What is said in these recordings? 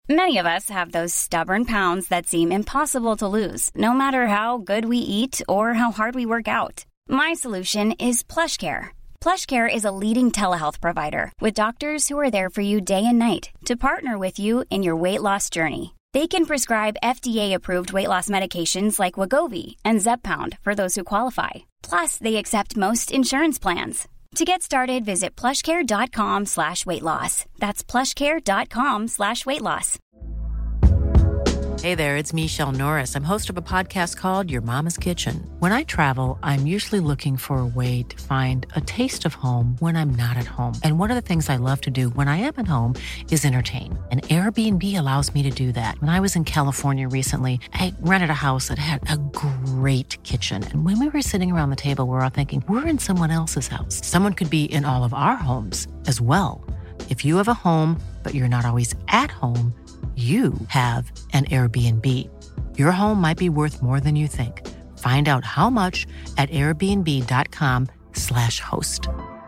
Many of us have those stubborn pounds that seem impossible to lose, no matter how good we eat or how hard we work out. My solution is PlushCare. PlushCare is a leading telehealth provider with doctors who are there for you day and night to partner with you in your weight loss journey. They can prescribe FDA-approved weight loss medications like Wegovy and Zepbound for those who qualify. Plus, they accept most insurance plans. To get started, visit plushcare.com/weightloss. That's plushcare.com/weightloss. Hey there, it's Michelle Norris. I'm host of a podcast called Your Mama's Kitchen. When I travel, I'm usually looking for a way to find a taste of home when I'm not at home. And one of the things I love to do when I am at home is entertain. And Airbnb allows me to do that. When I was in California recently, I rented a house that had a great kitchen. And when we were sitting around the table, we were all thinking, we're in someone else's house. Someone could be in all of our homes as well. If you have a home, but you're not always at home, you have an Airbnb. Your home might be worth more than you think. Find out how much at airbnb.com/host.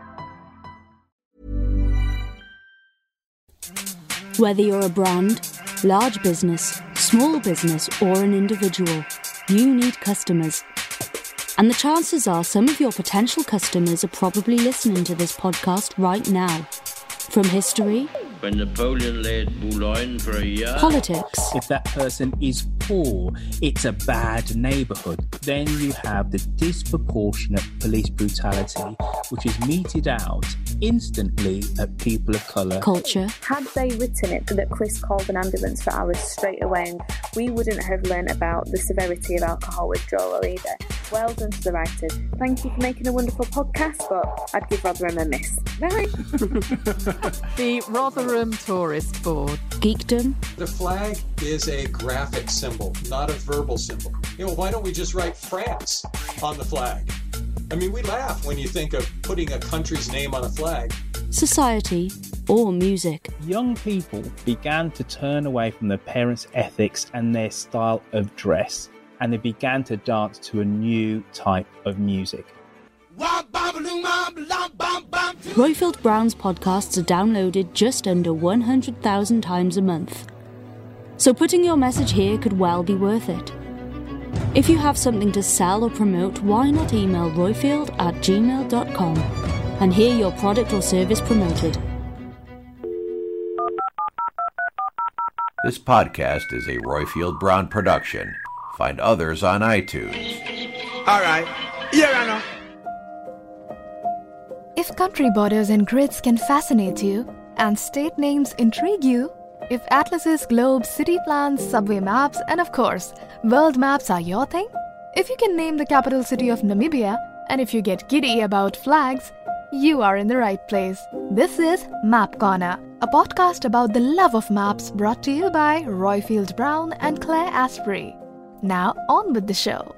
Whether you're a brand, large business, small business, or an individual, you need customers. And the chances are some of your potential customers are probably listening to this podcast right now. From history, when Napoleon laid Boulogne for a year, politics. If that person is poor, it's a bad neighbourhood. Then you have the disproportionate police brutality, which is meted out instantly at people of colour. Culture. Had they written it that Chris called an ambulance for hours straight away, and we wouldn't have learned about the severity of alcohol withdrawal either. Well done to the writers. Thank you for making a wonderful podcast, but I'd give Rotherham a miss. Bye. The Rotherham Tourist Board. Geekdom. The flag is a graphic symbol, not a verbal symbol. Why don't we just write France on the flag? I mean, we laugh when you think of putting a country's name on a flag. Society or music. Young people began to turn away from their parents' ethics and their style of dress, and they began to dance to a new type of music. Roifield Brown's podcasts are downloaded just under 100,000 times a month. So putting your message here could well be worth it. If you have something to sell or promote, why not email roifield@gmail.com and hear your product or service promoted. This podcast is a Roifield Brown production. Find others on iTunes. All right. Yeah, I know. If country borders and grids can fascinate you, and state names intrigue you, if atlases, globes, city plans, subway maps, and of course, world maps are your thing, if you can name the capital city of Namibia, and if you get giddy about flags, you are in the right place. This is Map Corner, a podcast about the love of maps brought to you by Roifield Brown and Claire Asprey. Now on with the show.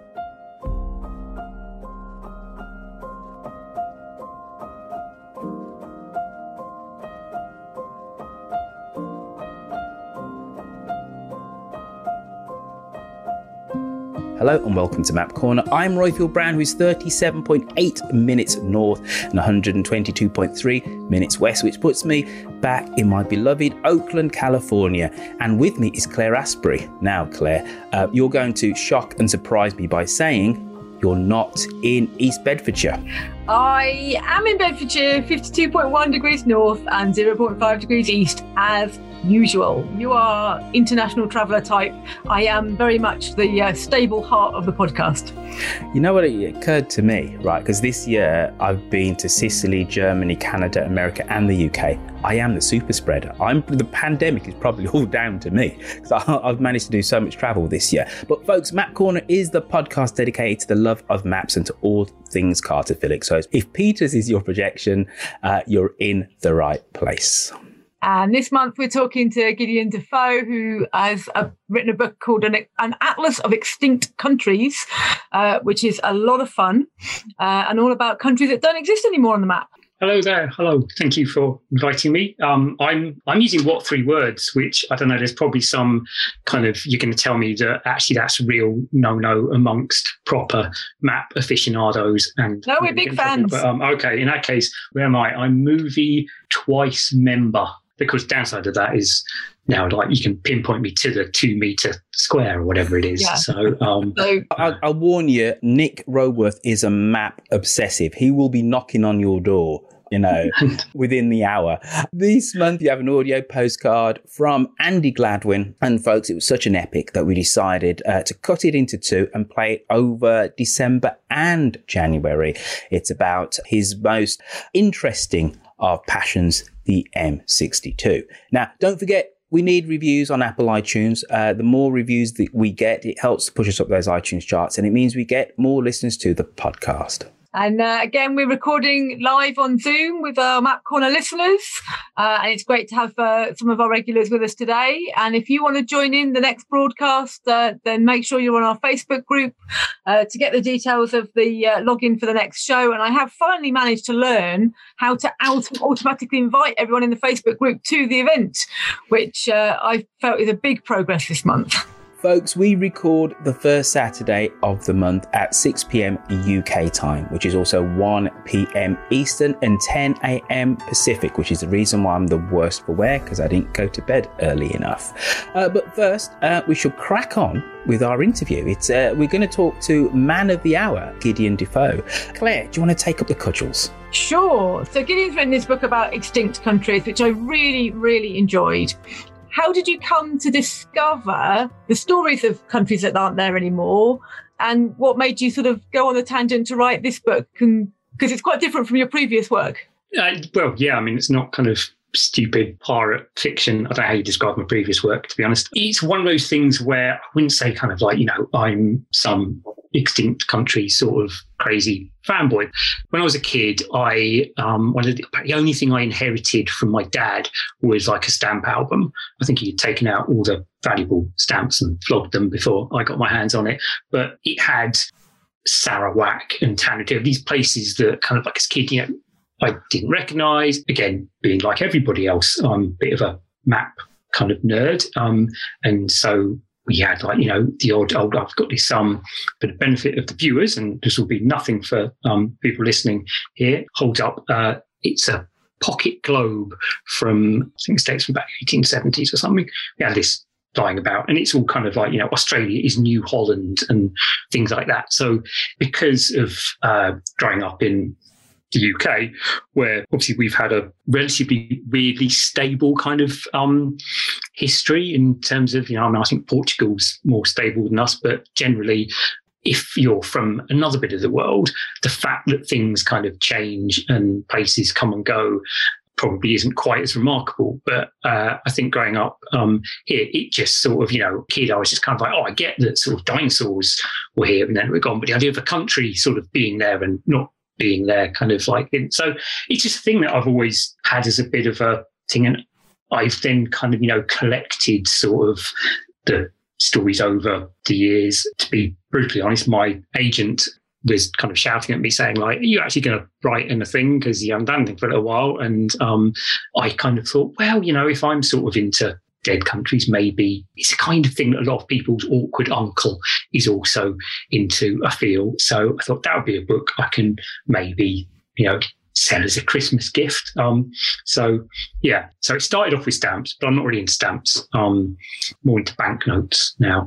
Hello and welcome to Map Corner. I'm Roifield Brown, who's 37.8 minutes north and 122.3 minutes west, which puts me back in my beloved Oakland, California. And with me is Claire Asprey. Now, Claire, you're going to shock and surprise me by saying you're not in East Bedfordshire. I am in Bedfordshire, 52.1 degrees north and 0.5 degrees east, as usual. You are international traveller type. I am very much the stable heart of the podcast. You know what, it occurred to me, right? Because this year I've been to Sicily, Germany, Canada, America and the UK. I am the super spreader. The pandemic is probably all down to me because I've managed to do so much travel this year. But folks, Map Corner is the podcast dedicated to the love of maps and to all things cartophilic. So if Peters is your projection, you're in the right place. And this month we're talking to Gideon Defoe, who has written a book called An Atlas of Extinct Countries, which is a lot of fun and all about countries that don't exist anymore on the map. Hello there. Hello. Thank you for inviting me. I'm using what 3 words, which I don't know. There's probably some kind of, you're going to tell me that actually that's a real no amongst proper map aficionados. And no, we're big fans. But, okay, in that case, where am I? I'm Movie Twice member. Because downside of that is now like you can pinpoint me to the 2 meter square or whatever it is. Yeah. So I'll warn you, Nick Roworth is a map obsessive. He will be knocking on your door, within the hour. This month you have an audio postcard from Andy Gladwin. And folks, it was such an epic that we decided to cut it into 2 and play it over December and January. It's about his most interesting of passions, the M62. Now, don't forget, we need reviews on Apple iTunes. The more reviews that we get, it helps to push us up those iTunes charts, and it means we get more listeners to the podcast. And again, we're recording live on Zoom with our Map Corner listeners. And it's great to have some of our regulars with us today. And if you want to join in the next broadcast, then make sure you're on our Facebook group to get the details of the login for the next show. And I have finally managed to learn how to automatically invite everyone in the Facebook group to the event, which I felt is a big progress this month. Folks, we record the first Saturday of the month at 6 p.m. UK time, which is also 1 p.m. Eastern and 10 a.m. Pacific, which is the reason why I'm the worst for wear, because I didn't go to bed early enough. But first, we should crack on with our interview. We're going to talk to Man of the Hour, Gideon Defoe. Claire, do you want to take up the cudgels? Sure. So Gideon's written this book about extinct countries, which I really, really enjoyed. How did you come to discover the stories of countries that aren't there anymore? And what made you sort of go on the tangent to write this book? Because it's quite different from your previous work. It's not kind of stupid pirate fiction. I don't know how you describe my previous work, to be honest. It's one of those things where I wouldn't say kind of like, I'm some extinct country sort of crazy fanboy. When I was a kid, the only thing I inherited from my dad was like a stamp album. I think he had taken out all the valuable stamps and flogged them before I got my hands on it. But it had Sarawak and Tangier, these places that kind of like as a kid, I didn't recognise. Again, being like everybody else, I'm a bit of a map kind of nerd. And so we had the odd, I've got this, for the benefit of the viewers, and this will be nothing for people listening here, hold up, it's a pocket globe from, I think it dates from about 1870s or something. We had this lying about, and it's all kind of like, Australia is New Holland and things like that. So because of growing up in the UK, where obviously we've had a relatively weirdly stable kind of history in terms of, I think Portugal's more stable than us, but generally, if you're from another bit of the world, the fact that things kind of change and places come and go probably isn't quite as remarkable. But I think growing up here, it just sort of, kid, I was just kind of like, I get that sort of dinosaurs were here and then we're gone, but the idea of a country sort of being there and not being there kind of like, so it's just a thing that I've always had as a bit of a thing. And I've then kind of, collected sort of the stories over the years. To be brutally honest, my agent was kind of shouting at me saying like, are you actually going to write anything? Because you haven't done anything for a little while. And I kind of thought, well, if I'm sort of into dead countries, maybe it's the kind of thing that a lot of people's awkward uncle is also into, I feel. So I thought that would be a book I can maybe, sell as a Christmas gift. So it started off with stamps, but I'm not really into stamps. More into banknotes now.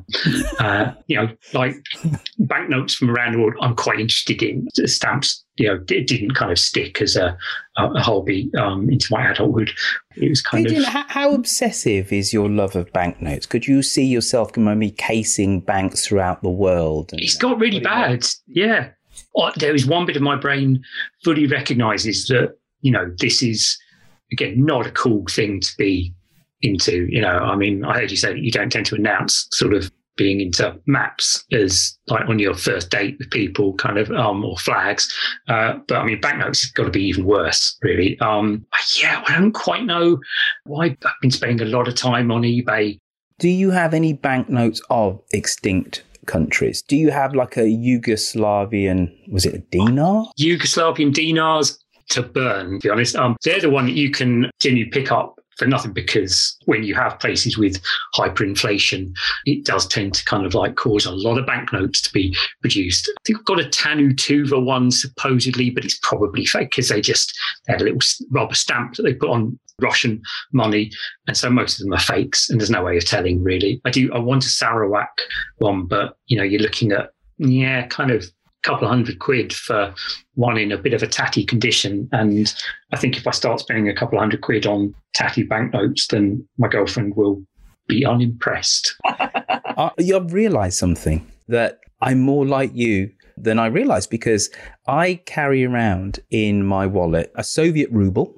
Like banknotes from around the world, I'm quite interested in. Stamps, it didn't kind of stick as a hobby into my adulthood. It was kind of... How obsessive is your love of banknotes? Could you see yourself maybe casing banks throughout the world? It's got really bad, yeah. There is one bit of my brain fully recognises that, this is, again, not a cool thing to be into. I heard you say that you don't tend to announce sort of being into maps as like on your first date with people kind of, or flags. But banknotes have got to be even worse, really. I don't quite know why. I've been spending a lot of time on eBay. Do you have any banknotes of extinct countries? Do you have like a Yugoslavian, was it a dinar? Yugoslavian dinars to burn, to be honest. They're the one that you can generally pick up for nothing, because when you have places with hyperinflation, it does tend to kind of like cause a lot of banknotes to be produced. I think I've got a Tanutuva one supposedly, but it's probably fake because they had a little rubber stamp that they put on Russian money, and so most of them are fakes, and there's no way of telling really. I want a Sarawak one, but you're looking at kind of couple of £100 for one in a bit of a tatty condition. And I think if I start spending a couple of £100 on tatty banknotes, then my girlfriend will be unimpressed. You've realised something, that I'm more like you than I realised, because I carry around in my wallet a Soviet ruble,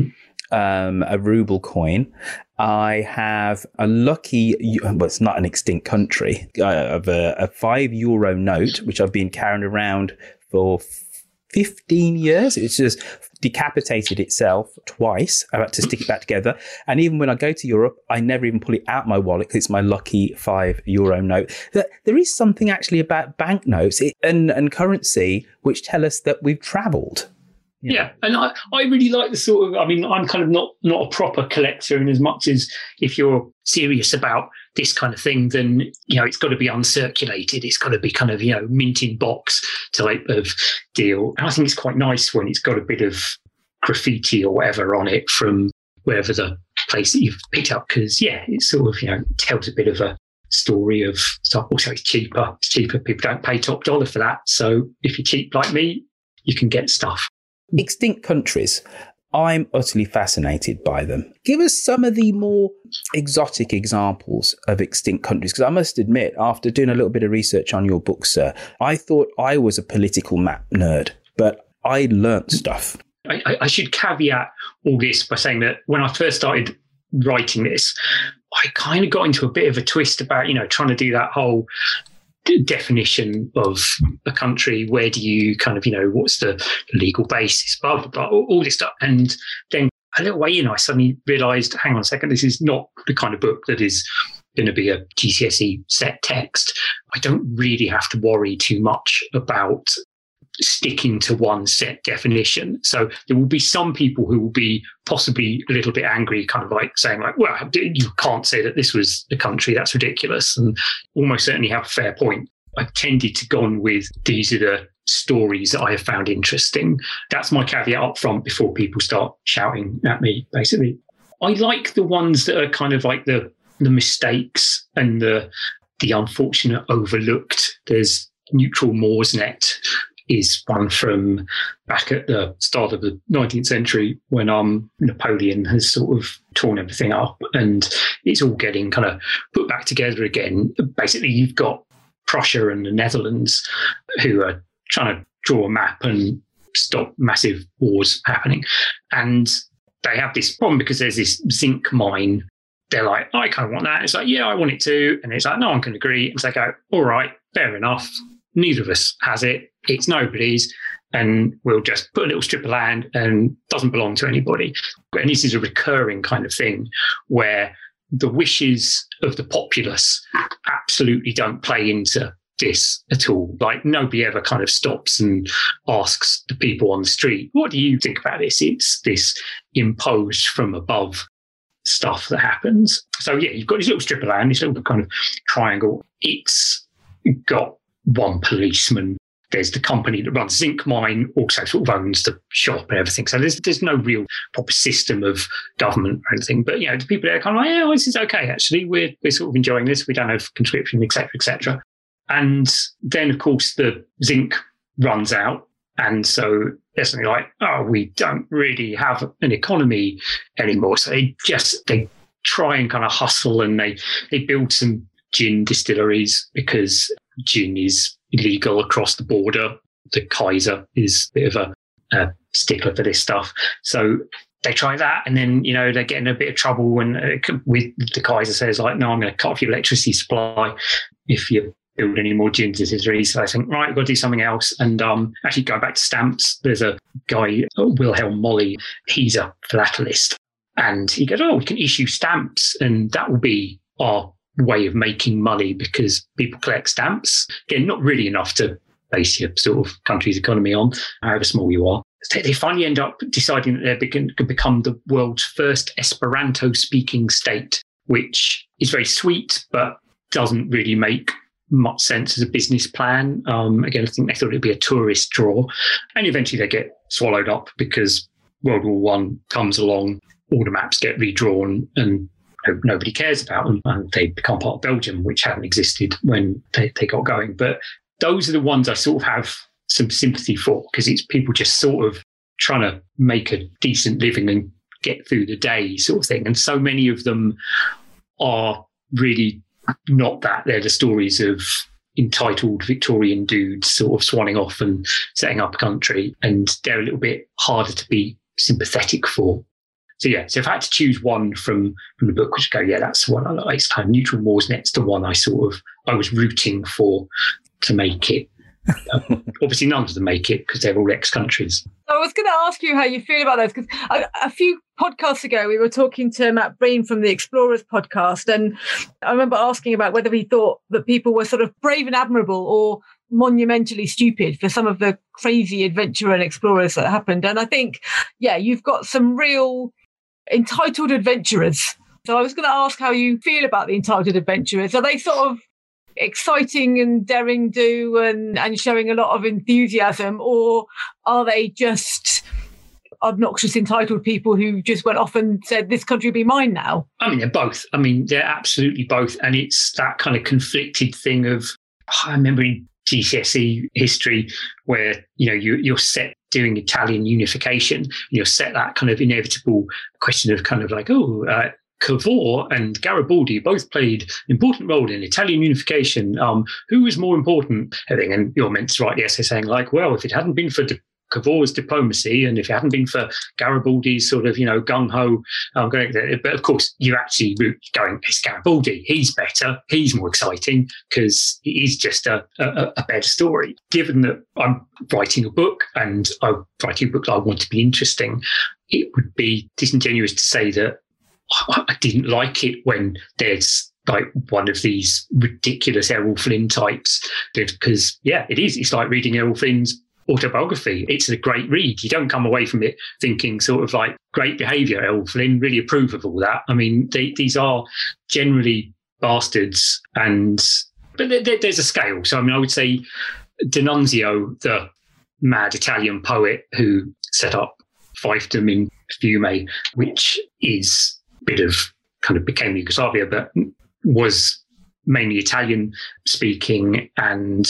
a ruble coin. I have a lucky, well, it's not an extinct country, of a €5 note, which I've been carrying around for 15 years. It's just decapitated itself twice. I had to stick it back together. And even when I go to Europe, I never even pull it out my wallet because it's my lucky €5 note. There is something actually about banknotes and currency which tell us that we've travelled. Yeah, and I really like the sort of, I'm kind of not a proper collector, in as much as if you're serious about this kind of thing, then, it's got to be uncirculated. It's got to be kind of, mint in box type of deal. And I think it's quite nice when it's got a bit of graffiti or whatever on it from wherever the place that you've picked up, because, it sort of, tells a bit of a story of stuff. Also, it's cheaper. People don't pay top dollar for that. So if you're cheap like me, you can get stuff. Extinct countries, I'm utterly fascinated by them. Give us some of the more exotic examples of extinct countries, because I must admit, after doing a little bit of research on your book, sir, I thought I was a political map nerd, but I learnt stuff. I should caveat all this by saying that when I first started writing this, I kind of got into a bit of a twist about, trying to do that whole definition of a country. Where do you kind of, what's the legal basis, blah, blah, blah, all this stuff. And then a little way in, I suddenly realised, hang on a second, this is not the kind of book that is going to be a GCSE set text. I don't really have to worry too much about sticking to one set definition. So there will be some people who will be possibly a little bit angry, kind of like saying like, well, you can't say that this was a country, that's ridiculous, and almost certainly have a fair point. I've tended to go on with, these are the stories that I have found interesting. That's my caveat up front before people start shouting at me, basically. I like the ones that are kind of like the mistakes and the unfortunate overlooked. There's Neutral Moors Net is one from back at the start of the 19th century when Napoleon has sort of torn everything up and it's all getting kind of put back together again. Basically, you've got Prussia and the Netherlands who are trying to draw a map and stop massive wars happening. And they have this problem because there's this zinc mine. They're like, I kind of want that. It's like, yeah, I want it too. And it's like, no one can agree. And so they go, all right, fair enough. Neither of us has it. It's nobody's. And we'll just put a little strip of land and doesn't belong to anybody. And this is a recurring kind of thing where the wishes of the populace absolutely don't play into this at all. Like nobody ever kind of stops and asks the people on the street, what do you think about this? It's this imposed from above stuff that happens. So yeah, you've got this little strip of land, this little kind of triangle. It's got one policeman. There's the company that runs zinc mine, also sort of owns the shop and everything. So there's no real proper system of government or anything. But, the people there are kind of like, yeah, well, this is okay, actually. We're sort of enjoying this. We don't have conscription, et cetera, et cetera. And then, of course, the zinc runs out. And so they're suddenly like, oh, we don't really have an economy anymore. So they try and kind of hustle and they build some gin distilleries because gin is illegal across the border. The Kaiser is a bit of a stickler for this stuff. So they try that and then, they get in a bit of trouble and with the Kaiser says like, no, I'm going to cut off your electricity supply if you build any more gin distilleries. So I think, right, we've got to do something else. And actually going back to stamps, there's a guy, Wilhelm Molly, he's a philatelist. And he goes, oh, we can issue stamps and that will be our way of making money because people collect stamps. Again, not really enough to base your sort of country's economy on, however small you are. they finally end up deciding that they're going to become the world's first Esperanto-speaking state, which is very sweet, but doesn't really make much sense as a business plan. Again, I think they thought it'd be a tourist draw, and eventually they get swallowed up because World War One comes along, all the maps get redrawn, and nobody cares about them, and they become part of Belgium, which hadn't existed when they got going. But those are the ones I sort of have some sympathy for, because it's people just sort of trying to make a decent living and get through the day sort of thing. And so many of them are really not that. They're the stories of entitled Victorian dudes sort of swanning off and setting up a country, and they're a little bit harder to be sympathetic for. So if I had to choose one from the book, which that's the one I like, it's kind of Neutral Morsnet's the one I was rooting for to make it. Obviously none of them make it because they're all ex-countries. I was going to ask you how you feel about those, because a few podcasts ago we were talking to Matt Breen from the Explorers podcast, and I remember asking about whether he thought that people were sort of brave and admirable or monumentally stupid for some of the crazy adventure and explorers that happened. And I think, you've got some real entitled adventurers. So I was going to ask how you feel about the entitled adventurers. Are they sort of exciting and daring do and showing a lot of enthusiasm, or are they just obnoxious entitled people who just went off and said this country will be mine now? I mean, they're both. I mean, they're absolutely both. And it's that kind of conflicted thing of, I remember in GCSE history where, you're set doing Italian unification, and you're set that kind of inevitable question of kind of like, Cavour and Garibaldi both played an important role in Italian unification. Who was more important? And you're meant to write the essay saying like, well, if it hadn't been for Cavour's diplomacy, and if it hadn't been for Garibaldi's sort of, gung-ho, going there. But of course, you actually going, it's Garibaldi. He's better. He's more exciting because it is just a better story. Given that I'm writing a book and I'm writing a book that I want to be interesting, it would be disingenuous to say that I didn't like it when there's like one of these ridiculous Errol Flynn types, because it is. It's like reading Errol Flynn's autobiography. It's a great read. You don't come away from it thinking sort of like great behaviour, Errol Flynn, really approve of all that. I mean, these are generally bastards, but there's a scale. So I mean, I would say D'Annunzio, the mad Italian poet who set up fiefdom in Fiume, which is a bit of kind of became Yugoslavia, but was mainly Italian speaking, and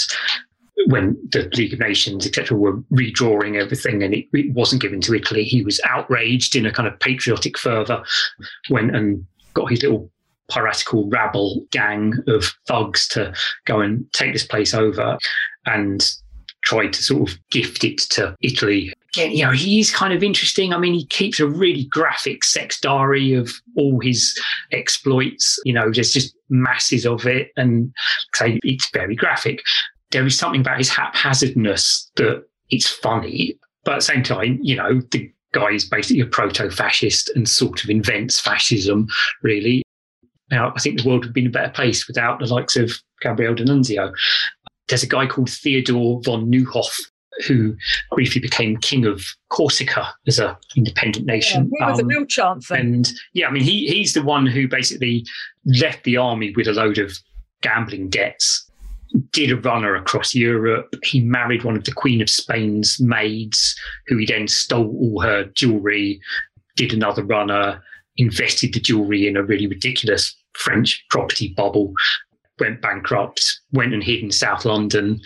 when the League of Nations, etc., were redrawing everything and it wasn't given to Italy, he was outraged in a kind of patriotic fervour, went and got his little piratical rabble gang of thugs to go and take this place over and tried to sort of gift it to Italy. Again, he is kind of interesting. I mean, he keeps a really graphic sex diary of all his exploits. There's just masses of it, and say it's very graphic. There is something about his haphazardness that it's funny, but at the same time, the guy is basically a proto-fascist and sort of invents fascism, really. Now, I think the world would have been a better place without the likes of Gabriele D'Annunzio. There's a guy called Theodor von Neuhoff who briefly became king of Corsica as an independent nation. He was a real chancer. And he's the one who basically left the army with a load of gambling debts, did a runner across Europe. He married one of the Queen of Spain's maids, who he then stole all her jewellery, did another runner, invested the jewellery in a really ridiculous French property bubble, went bankrupt, went and hid in South London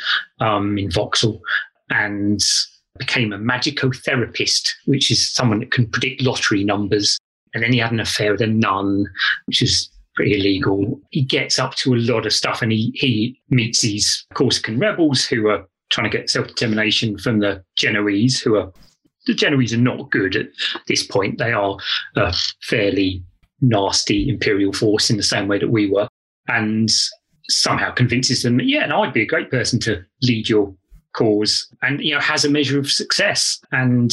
in Vauxhall, and became a magicotherapist, which is someone that can predict lottery numbers. And then he had an affair with a nun, which is pretty illegal. He gets up to a lot of stuff, and he meets these Corsican rebels who are trying to get self-determination from the Genoese, the Genoese are not good at this point. They are a fairly nasty imperial force in the same way that we were, and somehow convinces them that, I'd be a great person to lead your cause, and, has a measure of success. And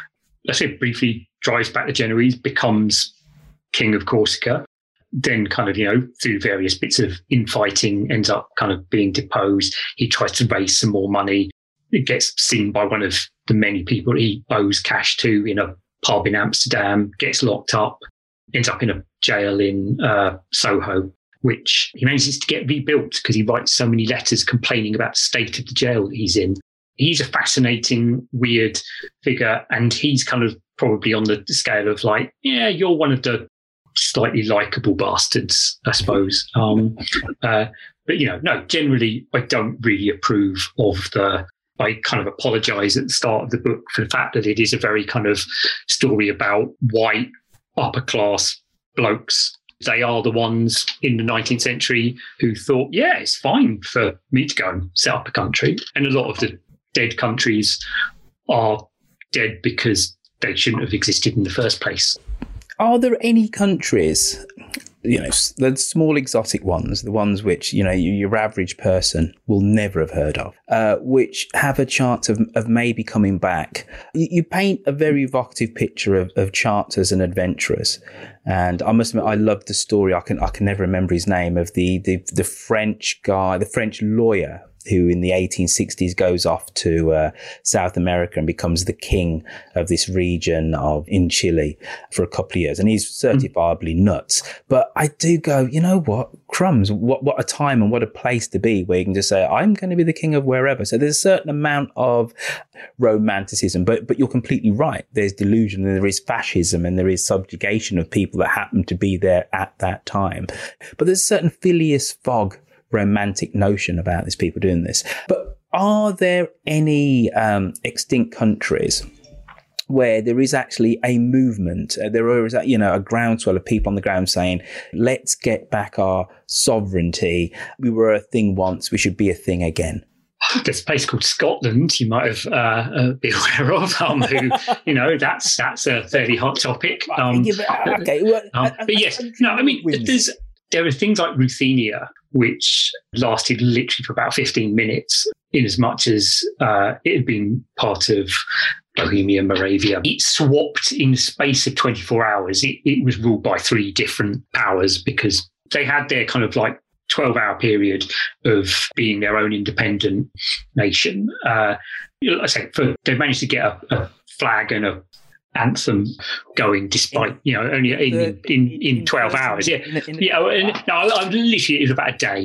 I say briefly drives back the Genoese, becomes king of Corsica, then kind of, through various bits of infighting, ends up kind of being deposed. He tries to raise some more money, it gets seen by one of the many people he owes cash to in a pub in Amsterdam, gets locked up, ends up in a jail in Soho, which he manages to get rebuilt because he writes so many letters complaining about the state of the jail that he's in. He's a fascinating, weird figure, and he's kind of probably on the scale of like, yeah, you're one of the slightly likable bastards, I suppose. But, no, generally, I don't really approve of I kind of apologise at the start of the book for the fact that it is a very kind of story about white, upper-class blokes. They are the ones in the 19th century who thought, yeah, it's fine for me to go and set up a country. And a lot of the dead countries are dead because they shouldn't have existed in the first place. Are there any countries, the small exotic ones, the ones which, your average person will never have heard of, which have a chance of maybe coming back? You paint a very evocative picture of charters and adventurers. And I must admit, I love the story. I can never remember his name, of the French guy, the French lawyer who in the 1860s goes off to South America and becomes the king of this region in Chile for a couple of years. And he's certifiably nuts. But I do go, you know what? Crumbs, what a time and what a place to be where you can just say, I'm going to be the king of wherever. So there's a certain amount of romanticism, but you're completely right. There's delusion, and there is fascism, and there is subjugation of people that happen to be there at that time. But there's a certain Phileas Fogg romantic notion about these people doing this. But are there any extinct countries where there is actually a movement? There is, a groundswell of people on the ground saying, let's get back our sovereignty. We were a thing once, we should be a thing again. There's a place called Scotland you might have been aware of, who, that's a fairly hot topic. But yes, there are things like Ruthenia, which lasted literally for about 15 minutes, in as much as it had been part of Bohemia, Moravia. It swapped in the space of 24 hours. It was ruled by 3 different powers because they had their kind of like 12-hour period of being their own independent nation. They managed to get a flag and a anthem going despite only in 12 hours. Literally it was about a day.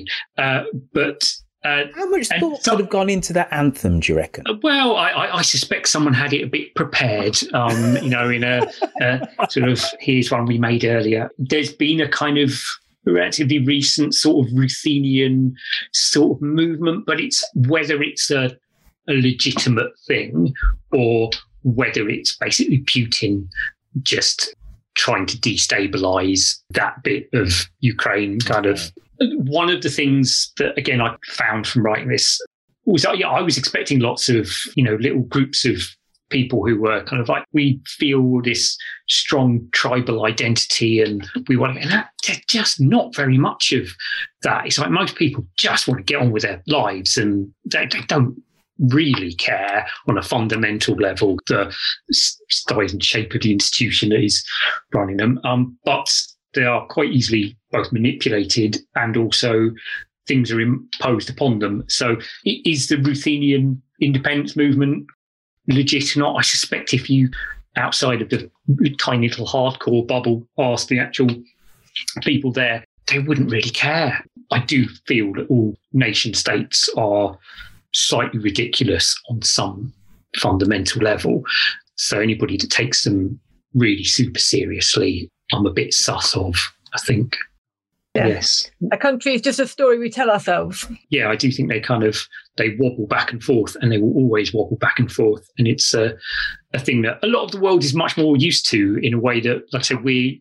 But how much thought would have gone into that anthem, do you reckon? Well, I suspect someone had it a bit prepared, in a sort of, here's one we made earlier. There's been a kind of relatively recent sort of Ruthenian sort of movement, but it's whether it's a legitimate thing or whether it's basically Putin just trying to destabilize that bit of Ukraine. Kind of one of the things that, again, I found from writing this was, I was expecting lots of, little groups of people who were kind of like, we feel this strong tribal identity and we want to, and there's just not very much of that. It's like most people just want to get on with their lives and they don't really care on a fundamental level the size and shape of the institution that is running them. But they are quite easily both manipulated and also things are imposed upon them. So is the Ruthenian independence movement legit or not? I suspect if you, outside of the tiny little hardcore bubble, ask the actual people there, they wouldn't really care. I do feel that all nation states are slightly ridiculous on some fundamental level. So anybody that takes them really super seriously, I'm a bit sus of, I think. Yeah. Yes. A country is just a story we tell ourselves. Yeah, I do think they wobble back and forth, and they will always wobble back and forth. And it's a thing that a lot of the world is much more used to, in a way that, like I said, we,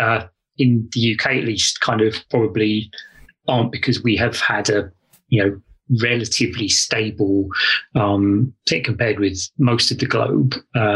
in the UK at least, kind of probably aren't, because we have had a, relatively stable, compared with most of the globe.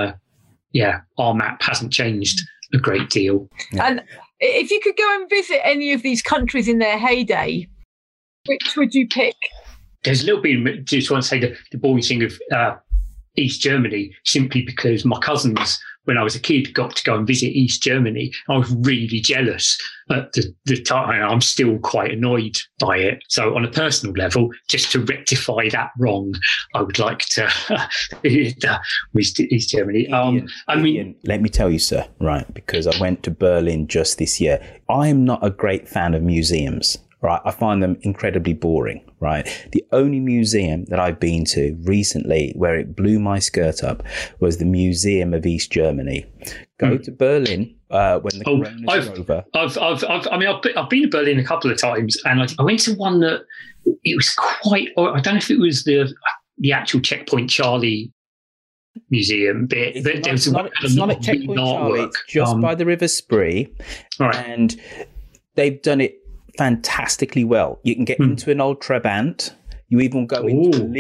Our map hasn't changed a great deal. Yeah. And if you could go and visit any of these countries in their heyday, which would you pick? There's a little bit, just want to say the boring thing of East Germany, simply because my cousins when I was a kid, got to go and visit East Germany. I was really jealous at the time. I'm still quite annoyed by it. So on a personal level, just to rectify that wrong, I would like to visit East Germany. Ian, let me tell you, sir, right, because I went to Berlin just this year. I am not a great fan of museums. Right, I find them incredibly boring, right? The only museum that I've been to recently where it blew my skirt up was the Museum of East Germany. Go to Berlin when the corona's over. I've been to Berlin a couple of times, and I went to one that it was quite. I don't know if it was the actual Checkpoint Charlie museum bit. It's not at Checkpoint Charlie. It's just by the River Spree, right. And they've done it fantastically well. You can get into an old Trabant. You even go into an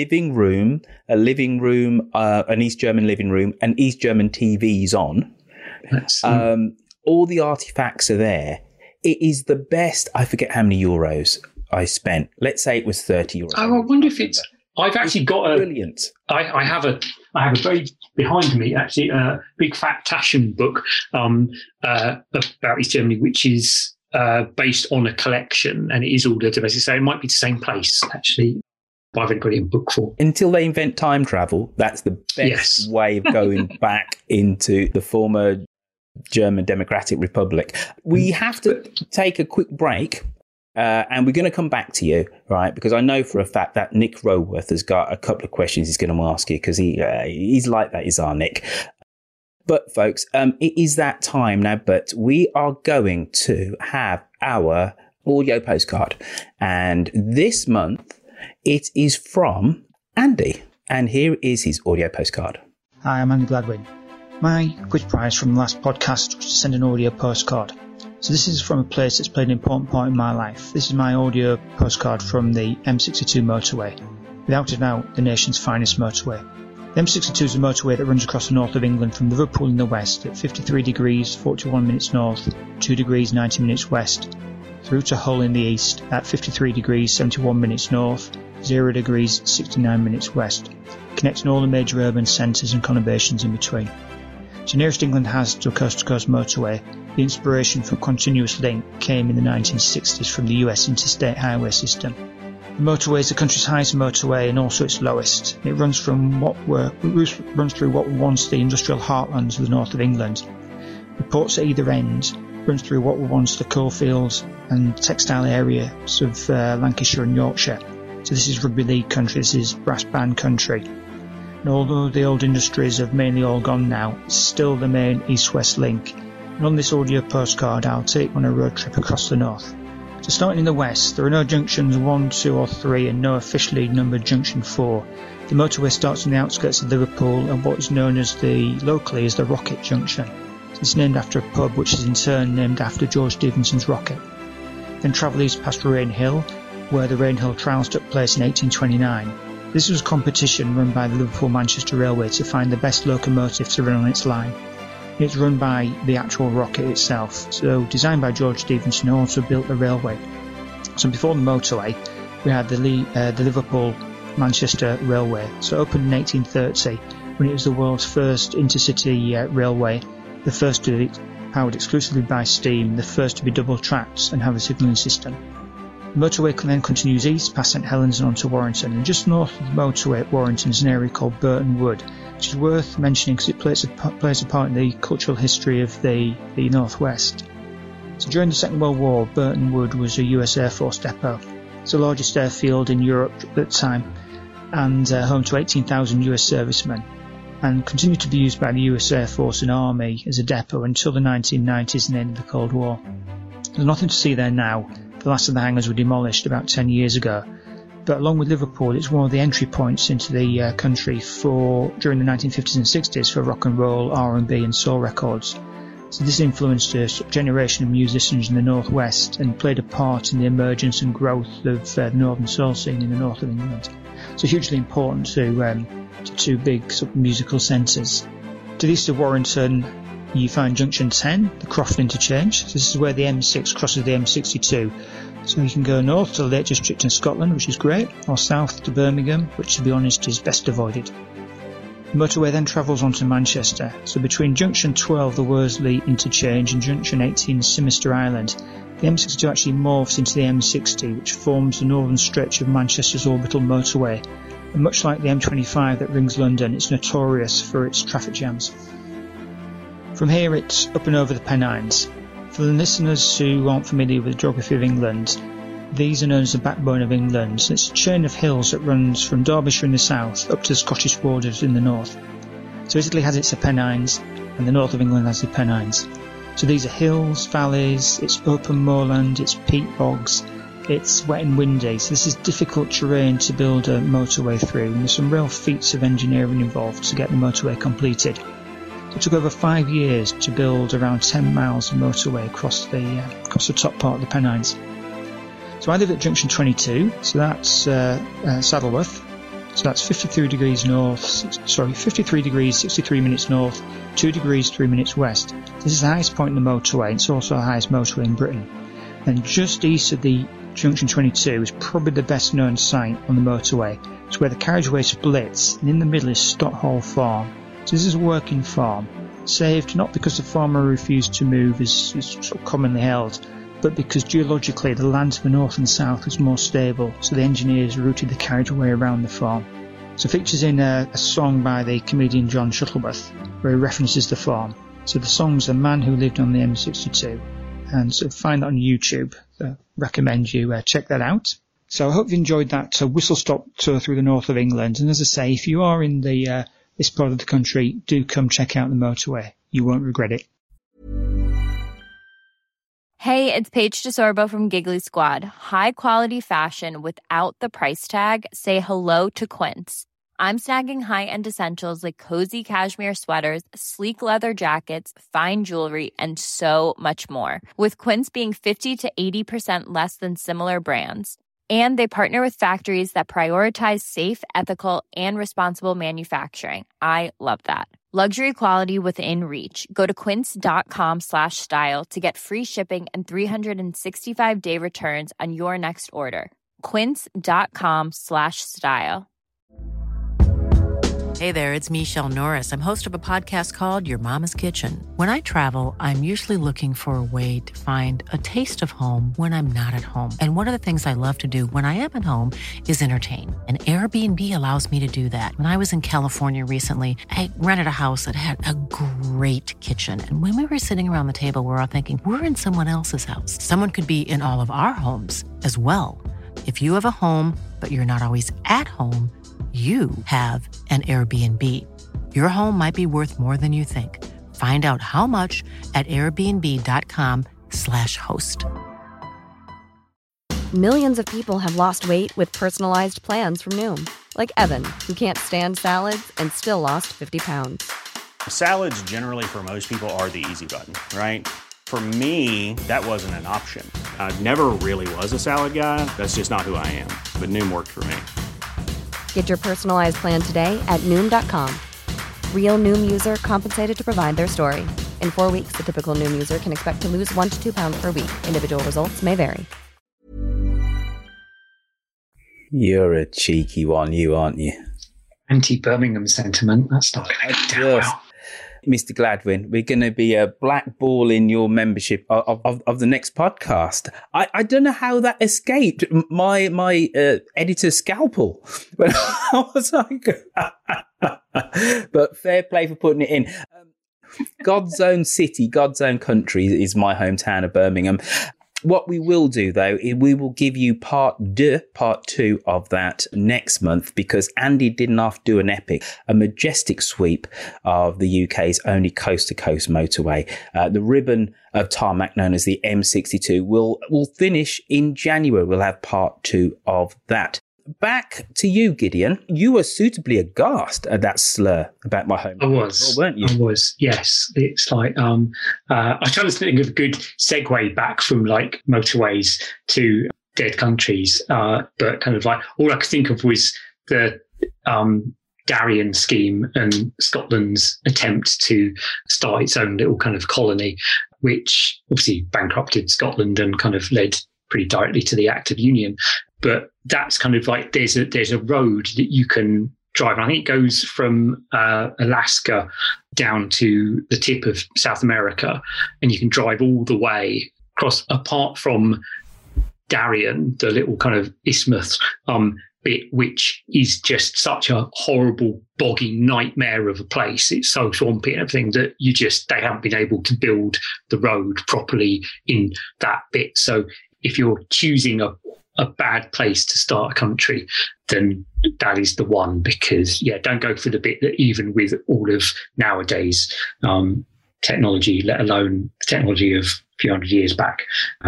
East German living room, and East German TV's on. All the artifacts are there. It is the best. I forget how many euros I spent. Let's say it was 30 euros. Oh, I wonder if it's. I've actually got brilliant. I have a very behind me actually a big fat Taschen book about East Germany, which is based on a collection, and it is all databases. So it might be the same place actually. I've a brilliant book for. Until they invent time travel, that's the best way of going back into the former German Democratic Republic. We have to take a quick break. And we're going to come back to you, right? Because I know for a fact that Nick Roworth has got a couple of questions he's going to ask you, because he's like that, is our Nick. But folks, it is that time now, but we are going to have our audio postcard. And this month, it is from Andy. And here is his audio postcard. Hi, I'm Andy Gladwin. My quiz prize from the last podcast was to send an audio postcard. So this is from a place that's played an important part in my life. This is my audio postcard from the M62 motorway. Without a doubt, the nation's finest motorway. The M62 is a motorway that runs across the north of England from Liverpool in the west at 53 degrees 41 minutes north, 2 degrees 90 minutes west, through to Hull in the east at 53 degrees 71 minutes north, 0 degrees 69 minutes west, connecting all the major urban centres and conurbations in between. So nearest England has to a coast-to-coast motorway. The inspiration for Continuous Link came in the 1960s from the US interstate highway system. The motorway is the country's highest motorway and also its lowest. It runs through what were once the industrial heartlands of the north of England. The ports at either end runs through what were once the coalfields and textile areas of Lancashire and Yorkshire. So this is rugby league country, this is brass band country. And although the old industries have mainly all gone now, it's still the main east-west link. And on this audio postcard, I'll take on a road trip across the north. So starting in the west, there are no junctions 1, 2 or 3 and no officially numbered junction 4. The motorway starts on the outskirts of Liverpool and what is known as locally as the Rocket Junction. It's named after a pub which is in turn named after George Stephenson's rocket. Then travel east past Rainhill, where the Rainhill Trials took place in 1829. This was a competition run by the Liverpool-Manchester Railway to find the best locomotive to run on its line. It's run by the actual rocket itself, so designed by George Stephenson, who also built the railway. So before the motorway, we had the Liverpool-Manchester Railway, so opened in 1830 when it was the world's first intercity railway, the first to be powered exclusively by steam, the first to be double-tracked and have a signalling system. The motorway then continues east past St Helens and on to Warrington, and just north of the motorway at Warrington is an area called Burton Wood, which is worth mentioning because it plays a part in the cultural history of the Northwest. So during the Second World War, Burton Wood was a US Air Force depot. It's the largest airfield in Europe at the time and home to 18,000 US servicemen, and continued to be used by the US Air Force and Army as a depot until the 1990s and the end of the Cold War. There's nothing to see there now. The last of the hangars were demolished about 10 years ago. But along with Liverpool, it's one of the entry points into the country during the 1950s and 60s for rock and roll, R&B and soul records. So this influenced a generation of musicians in the northwest and played a part in the emergence and growth of the northern soul scene in the north of England. So hugely important to two big sort of musical centres. To the east of Warrington, you find Junction 10, the Croft Interchange. So this is where the M6 crosses the M62. So you can go north to the Lake District in Scotland, which is great, or south to Birmingham, which to be honest is best avoided. The motorway then travels on to Manchester, so between Junction 12, the Worsley interchange, and Junction 18, Simister Island, the M62 actually morphs into the M60, which forms the northern stretch of Manchester's orbital motorway, and much like the M25 that rings London, it's notorious for its traffic jams. From here it's up and over the Pennines. For the listeners who aren't familiar with the geography of England, these are known as the backbone of England. It's a chain of hills that runs from Derbyshire in the south up to the Scottish borders in the north. So Italy has its Apennines, and the north of England has the Pennines. So these are hills, valleys, it's open moorland, it's peat bogs, it's wet and windy. So this is difficult terrain to build a motorway through, and there's some real feats of engineering involved to get the motorway completed. It took over 5 years to build around 10 miles of motorway across the top part of the Pennines. So I live at Junction 22, so that's Saddleworth. So that's 53 degrees 63 minutes north, 2 degrees 3 minutes west. This is the highest point in the motorway, and it's also the highest motorway in Britain. And just east of the Junction 22 is probably the best known site on the motorway. It's where the carriageway splits, and in the middle is Stotthall Farm. So this is a working farm, saved not because the farmer refused to move as sort of commonly held, but because geologically the land to the north and south was more stable, so the engineers routed the carriageway around the farm. So it features in a song by the comedian John Shuttleworth, where he references the farm. So the song's The Man Who Lived on the M62, and so find that on YouTube. So recommend you check that out. So I hope you enjoyed that whistle-stop tour through the north of England, and as I say, if you are in this part of the country, do come check out the motorway. You won't regret it. Hey, it's Paige DeSorbo from Giggly Squad. High quality fashion without the price tag. Say hello to Quince. I'm snagging high-end essentials like cozy cashmere sweaters, sleek leather jackets, fine jewelry, and so much more. With Quince being 50 to 80% less than similar brands. And they partner with factories that prioritize safe, ethical, and responsible manufacturing. I love that. Luxury quality within reach. Go to quince.com/style to get free shipping and 365-day returns on your next order. Quince.com/style. Hey there, it's Michelle Norris. I'm host of a podcast called Your Mama's Kitchen. When I travel, I'm usually looking for a way to find a taste of home when I'm not at home. And one of the things I love to do when I am at home is entertain. And Airbnb allows me to do that. When I was in California recently, I rented a house that had a great kitchen. And when we were sitting around the table, we're all thinking, we're in someone else's house. Someone could be in all of our homes as well. If you have a home, but you're not always at home, you have an Airbnb. Your home might be worth more than you think. Find out how much at airbnb.com/host. Millions of people have lost weight with personalized plans from Noom. Like Evan, who can't stand salads and still lost 50 pounds. Salads generally for most people are the easy button, right? For me, that wasn't an option. I never really was a salad guy. That's just not who I am. But Noom worked for me. Get your personalized plan today at Noom.com. Real Noom user compensated to provide their story. In 4 weeks, the typical Noom user can expect to lose 1 to 2 pounds per week. Individual results may vary. You're a cheeky one, you, aren't you? Anti-Birmingham sentiment. That's not going to go well. Mr. Gladwin, we're going to be blackballing your membership of the next podcast. I don't know how that escaped my editor's scalpel. But I was like, but fair play for putting it in. God's own city, God's own country is my hometown of Birmingham. What we will do, though, is we will give you part 2 of that next month, because Andy didn't have to do an epic, a majestic sweep of the UK's only coast-to-coast motorway. The ribbon of tarmac known as the M62 will finish in January. We'll have part 2 of that. Back to you, Gideon. You were suitably aghast at that slur about my home. I was, weren't you? I was, yes. It's like, I was trying to think of a good segue back from like motorways to dead countries, but kind of like all I could think of was the Darien scheme and Scotland's attempt to start its own little kind of colony, which obviously bankrupted Scotland and kind of led pretty directly to the Act of Union. But that's kind of like there's a road that you can drive. And I think it goes from Alaska down to the tip of South America, and you can drive all the way across, apart from Darien, the little kind of isthmus bit, which is just such a horrible, boggy nightmare of a place. It's so swampy and everything that they haven't been able to build the road properly in that bit. So if you're choosing a bad place to start a country, then that is the one, because don't go for the bit that, even with all of nowadays technology, let alone the technology of a few hundred years back.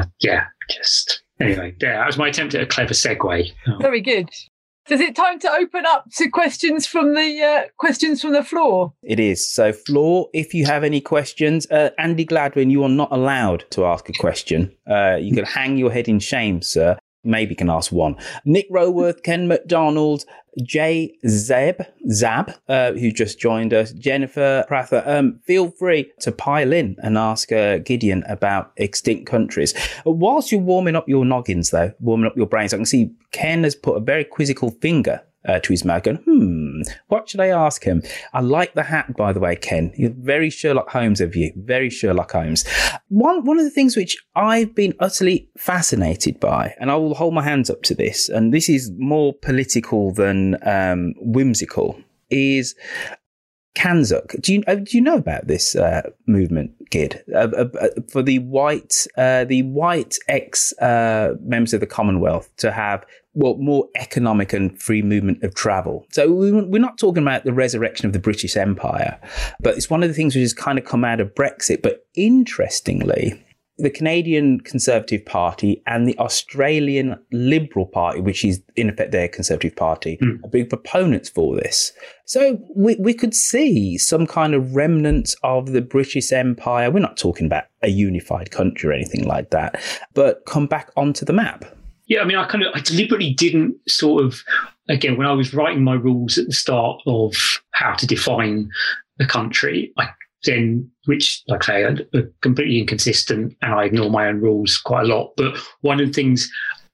Anyway, that was my attempt at a clever segue. Very good. So is it time to open up to questions from the floor? It is. So, floor, if you have any questions, Andy Gladwin, you are not allowed to ask a question. You can hang your head in shame, sir. Maybe you can ask one. Nick Roworth, Ken McDonald, Jay Zab, who just joined us, Jennifer Prather. Feel free to pile in and ask Gideon about extinct countries. Whilst you're warming up your noggins, though, warming up your brains, I can see Ken has put a very quizzical finger to his mouth, going, what should I ask him? I like the hat, by the way, Ken. You're very Sherlock Holmes of you. Very Sherlock Holmes. One of the things which I've been utterly fascinated by, and I will hold my hands up to this, and this is more political than whimsical, is Kanzuk. Do you know about this movement, Gid? For the white ex members of the Commonwealth to have more economic and free movement of travel. So we're not talking about the resurrection of the British Empire, but it's one of the things which has kind of come out of Brexit. But interestingly, the Canadian Conservative Party and the Australian Liberal Party, which is in effect their Conservative Party, are big proponents for this. So we could see some kind of remnants of the British Empire. We're not talking about a unified country or anything like that, but come back onto the map. Yeah, I mean, I deliberately didn't again, when I was writing my rules at the start of how to define the country, which, like I say, are completely inconsistent, and I ignore my own rules quite a lot. But one of the things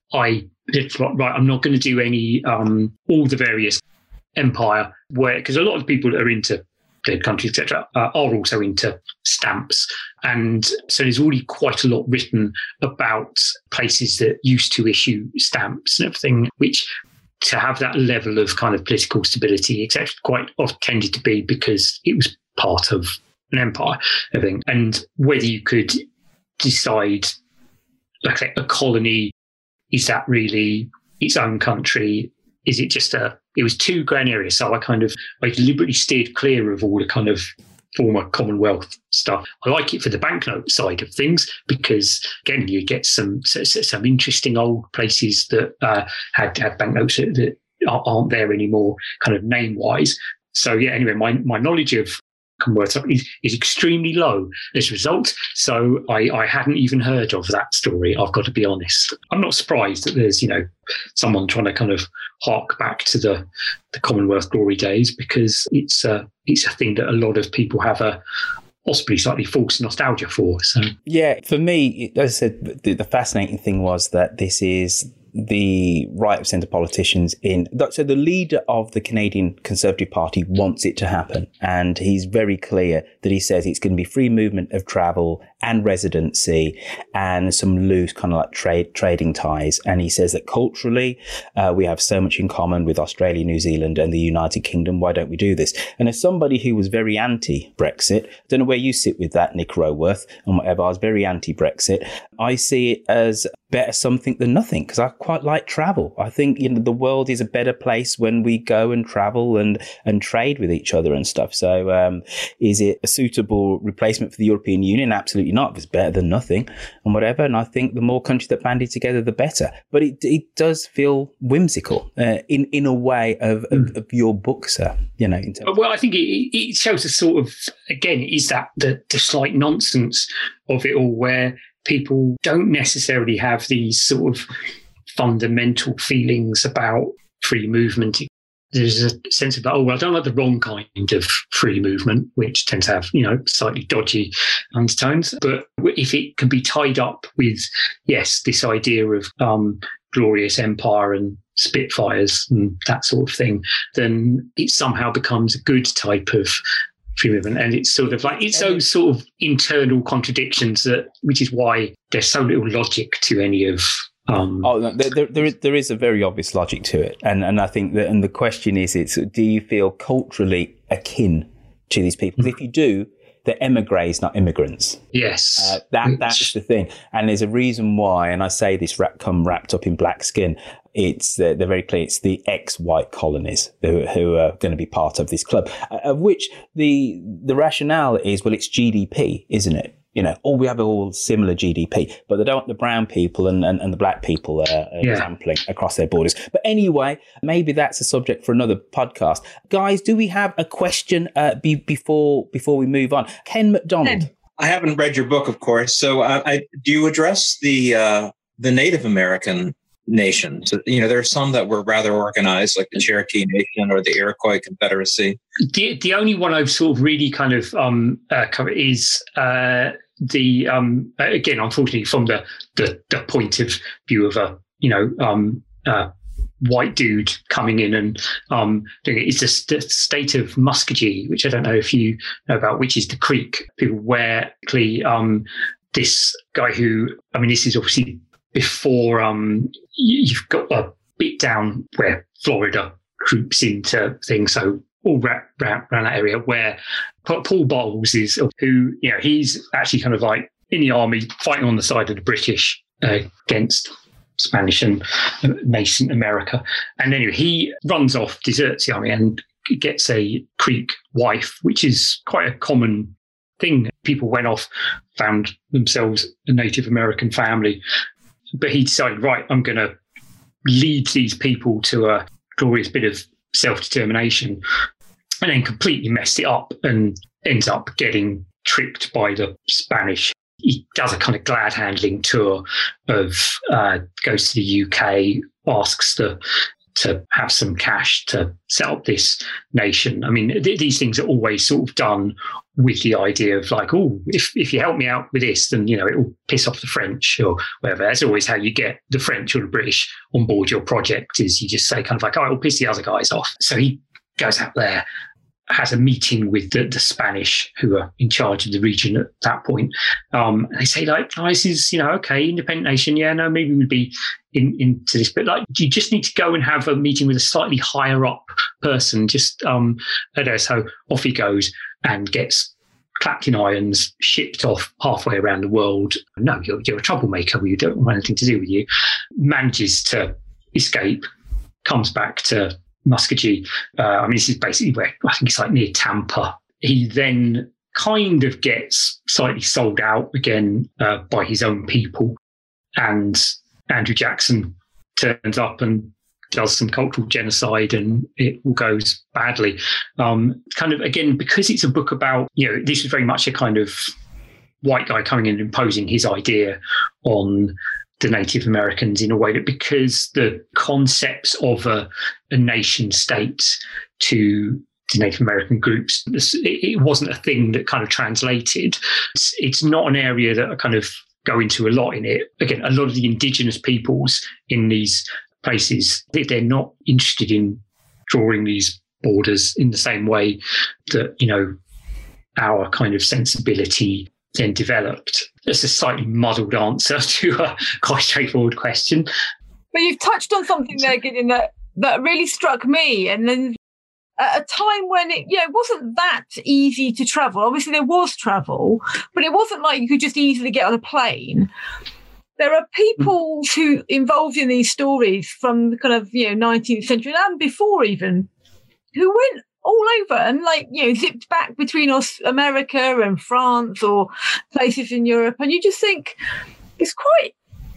I did, I'm not going to do any, all the various empire, because a lot of the people that are into dead countries, etc., are also into stamps. And so there's already quite a lot written about places that used to issue stamps and everything, which to have that level of kind of political stability, etc., quite often tended to be because it was part of an empire, everything. And whether you could decide, like say, a colony, is that really its own country? Is it just it was too grand area. So I deliberately steered clear of all the kind of former Commonwealth stuff. I like it for the banknote side of things, because again, you get some interesting old places that had banknotes that aren't there anymore, kind of name wise. So yeah, anyway, my knowledge of Commonwealth is extremely low as a result. So I hadn't even heard of that story, I've got to be honest. I'm not surprised that there's, someone trying to kind of hark back to the Commonwealth glory days, because it's a thing that a lot of people have a possibly slightly false nostalgia for. So yeah, for me, as I said, the fascinating thing was that this is the right of centre politicians so the leader of the Canadian Conservative Party wants it to happen, and he's very clear that he says it's going to be free movement of travel and residency and some loose kind of like trading ties. And he says that culturally we have so much in common with Australia, New Zealand and the United Kingdom. Why don't we do this? And as somebody who was very anti-Brexit, I don't know where you sit with that, Nick Roworth, and whatever, I was very anti-Brexit. I see it as better something than nothing, because I quite like travel. I think the world is a better place when we go and travel and trade with each other and stuff. So is it a suitable replacement for the European Union? Absolutely not. It's better than nothing and whatever. And I think the more countries that banded together, the better. But it does feel whimsical in a way of your book, sir. Well, I think it shows a sort of, again, is that the slight nonsense of it all, where people don't necessarily have these sort of fundamental feelings about free movement. There's a sense of, I don't like the wrong kind of free movement, which tends to have, slightly dodgy undertones. But if it can be tied up with, yes, this idea of glorious empire and Spitfires and that sort of thing, then it somehow becomes a good type of free movement. And it's sort of like, it's those sort of internal contradictions which is why there's so little logic to any of there is a very obvious logic to it, and I think that, and the question is, do you feel culturally akin to these people? If you do, they're emigres, not immigrants. Yes, that's the thing, and there's a reason why. And I say this wrapped up in black skin. It's they're very clear. It's the ex-white colonies who are going to be part of this club, of which the rationale is, well, it's GDP, isn't it? You know, we have all similar GDP, but they don't want the brown people and the black people trampling across their borders. But anyway, maybe that's a subject for another podcast. Guys, do we have a question before we move on? Ken McDonald. I haven't read your book, of course. So do you address the Native American nations? You know, there are some that were rather organized, like the Cherokee Nation or the Iroquois Confederacy. The only one I've sort of really kind of covered is again, unfortunately, from the point of view of a white dude coming in and doing it. It's the state of Muskogee, which I don't know if you know about, which is the creek people where this guy who, I mean, this is obviously before you've got a bit down where Florida groups into things, so all around that area where Paul Bowles is, who, you know, he's actually kind of like in the army fighting on the side of the British against Spanish and nascent America. And anyway, he runs off, deserts the army and gets a Creek wife, which is quite a common thing. People went off, found themselves a Native American family. But he decided, right, I'm going to lead these people to a glorious bit of self-determination, and then completely messed it up and ends up getting tricked by the Spanish. He does a kind of glad handling tour of goes to the UK, asks to have some cash to set up this nation. I mean, these things are always sort of done with the idea of like, oh, if you help me out with this, then, you know, it will piss off the French or whatever. That's always how you get the French or the British on board your project, is you just say kind of like, oh, it'll piss the other guys off. So he goes out there, has a meeting with the Spanish who are in charge of the region at that point. They say like, oh, this is, you know, okay, independent nation. Yeah, no, maybe we'd be into this, but like, you just need to go and have a meeting with a slightly higher up person. Just, so off he goes and gets clapped in irons, shipped off halfway around the world. No, you're a troublemaker. We don't want anything to do with you. Manages to escape, comes back to Muskogee. I mean, this is basically where I think it's like near Tampa. He then kind of gets slightly sold out again by his own people, and Andrew Jackson turns up and does some cultural genocide, and it all goes badly. Kind of, again, because it's a book about, you know, this was very much a kind of white guy coming in and imposing his idea on the Native Americans in a way that, because the concepts of a nation state to the Native American groups, it wasn't a thing that kind of translated. It's not an area that I kind of go into a lot in it. Again, a lot of the indigenous peoples in these places, they're not interested in drawing these borders in the same way that, you know, our kind of sensibility then developed. It's a slightly muddled answer to a quite straightforward question. But you've touched on something there, Gideon, that really struck me. And then at a time when it wasn't that easy to travel. Obviously, there was travel, but it wasn't like you could just easily get on a plane. There are people who involved in these stories from the kind of 19th century and before even, who went all over and zipped back between America and France or places in Europe, and you just think there's quite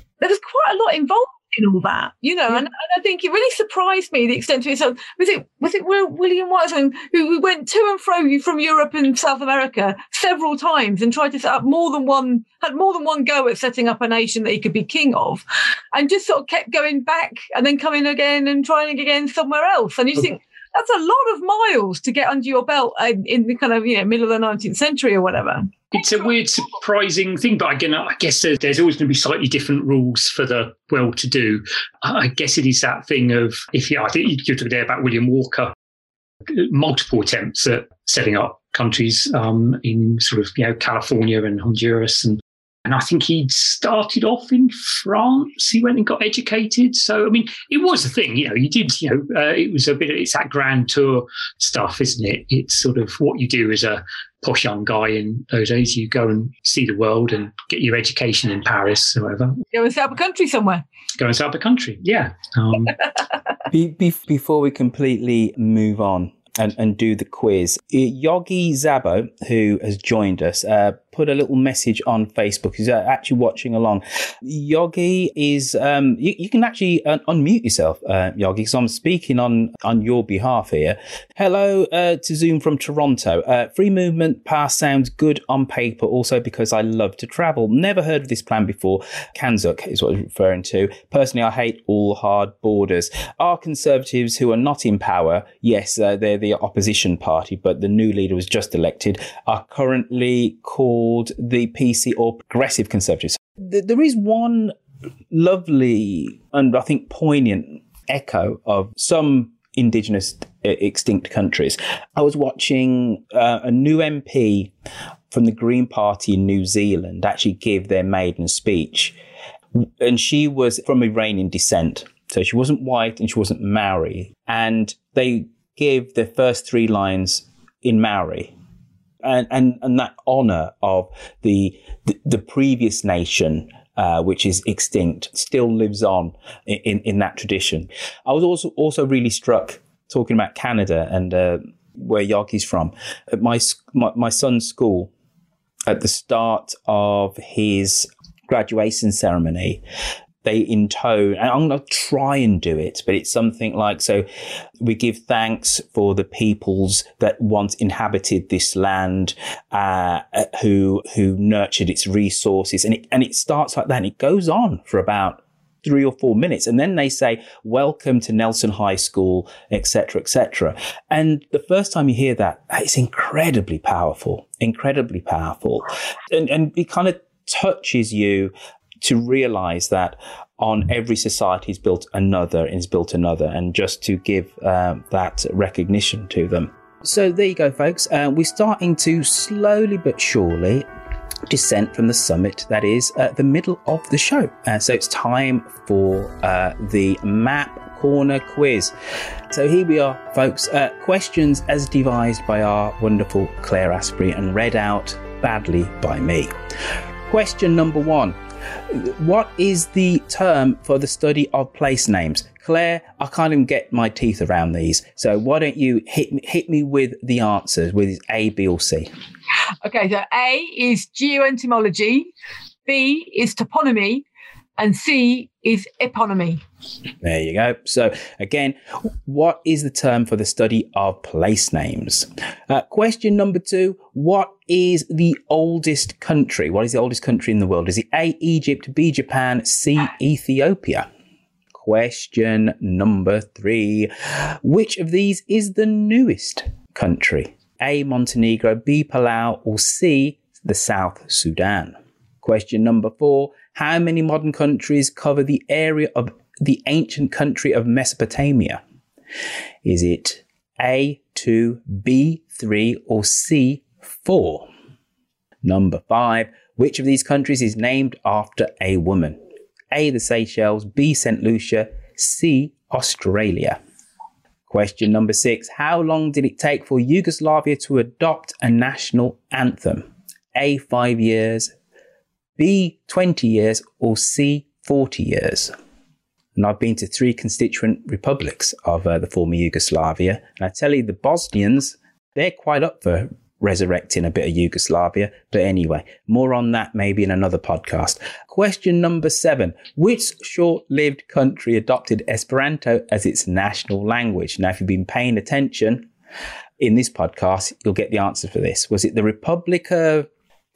a lot involved in all that, and I think it really surprised me the extent to it. So was it William Wiseman who went to and fro from Europe and South America several times and tried to set up had more than one go at setting up a nation that he could be king of, and just sort of kept going back and then coming again and trying again somewhere else. And you think, That's a lot of miles to get under your belt in the kind of middle of the 19th century or whatever. It's a weird, surprising thing, but again, I guess there's always going to be slightly different rules for the well-to-do. I guess it is that thing of, I think you're talking there about William Walker, multiple attempts at setting up countries in sort of, California and Honduras. And I think he'd started off in France. He went and got educated. So, I mean, it was a thing, you did, it was a bit of, it's that grand tour stuff, isn't it? It's sort of what you do as a posh young guy in those days. You go and see the world and get your education in Paris or whatever. Go and set up a country somewhere. Go and set up a country, yeah. Before we completely move on and do the quiz, Yogi Zabo, who has joined us, put a little message on Facebook. He's actually watching along. Yogi is, you can actually unmute yourself, Yogi, because I'm speaking on your behalf here. Hello to Zoom from Toronto. Free movement pass sounds good on paper, also because I love to travel. Never heard of this plan before. Kanzuk is what I'm referring to. Personally, I hate all hard borders. Our Conservatives who are not in power, yes, they're the opposition party, but the new leader was just elected, are currently called the PC or Progressive Conservatives. There is one lovely and I think poignant echo of some indigenous extinct countries. I was watching a new MP from the Green Party in New Zealand actually give their maiden speech, and she was from Iranian descent, so she wasn't white and she wasn't Maori, and they gave their first three lines in Maori. And that honour of the previous nation, which is extinct, still lives on in that tradition. I was also really struck talking about Canada and where Yogi's from. At my son's school, at the start of his graduation ceremony, they intone, and I'm going to try and do it, but it's something like, so we give thanks for the peoples that once inhabited this land, who nurtured its resources. And it starts like that, and it goes on for about 3 or 4 minutes. And then they say, welcome to Nelson High School, etc., etc. And the first time you hear that, it's incredibly powerful. And it kind of touches you to realize that on every society is built another, and just to give that recognition to them. So there you go, folks. We're starting to slowly but surely descent from the summit that is the middle of the show. So it's time for the Map Corner quiz. So here we are, folks. Questions as devised by our wonderful Claire Asprey and read out badly by me. Question number 1. What is the term for the study of place names? Claire, I can't even get my teeth around these. So why don't you hit me with the answers, with A, B or C? Okay, so A is geoentomology, B is toponymy, and C is eponymy. There you go. So again, what is the term for the study of place names? Question number 2, what is the oldest country? What is the oldest country in the world? Is it A, Egypt, B, Japan, C, Ethiopia? Question number 3, which of these is the newest country? A, Montenegro, B, Palau, or C, the South Sudan? Question number 4, how many modern countries cover the area of the ancient country of Mesopotamia? Is it A, 2, B, 3, or C, 4? Number 5, which of these countries is named after a woman? A, the Seychelles, B, St. Lucia, C, Australia. Question number 6, how long did it take for Yugoslavia to adopt a national anthem? A, 5 years, B, 20 years, or C, 40 years? And I've been to 3 constituent republics of the former Yugoslavia. And I tell you, the Bosnians, they're quite up for resurrecting a bit of Yugoslavia. But anyway, more on that maybe in another podcast. Question number 7. Which short-lived country adopted Esperanto as its national language? Now, if you've been paying attention in this podcast, you'll get the answer for this. Was it the Republic of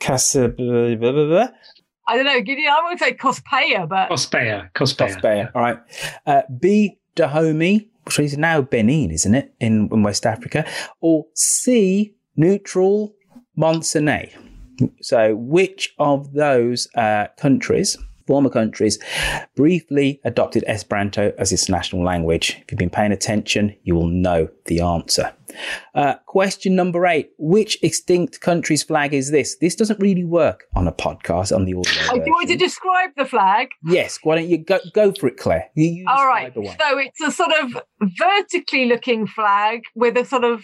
Casablanca? I don't know, Gideon, I would say Cospaia, but... Cospaia. All right. B, Dahomey, which is now Benin, isn't it, in West Africa? Or C, neutral Montenegro? So which of those former countries, briefly adopted Esperanto as its national language? If you've been paying attention, you will know the answer. Question number 8. Which extinct country's flag is this? This doesn't really work on a podcast, on the audio version. Do you want to describe the flag? Yes, why don't you go for it, Claire? You all right, so it's a sort of vertically looking flag with a sort of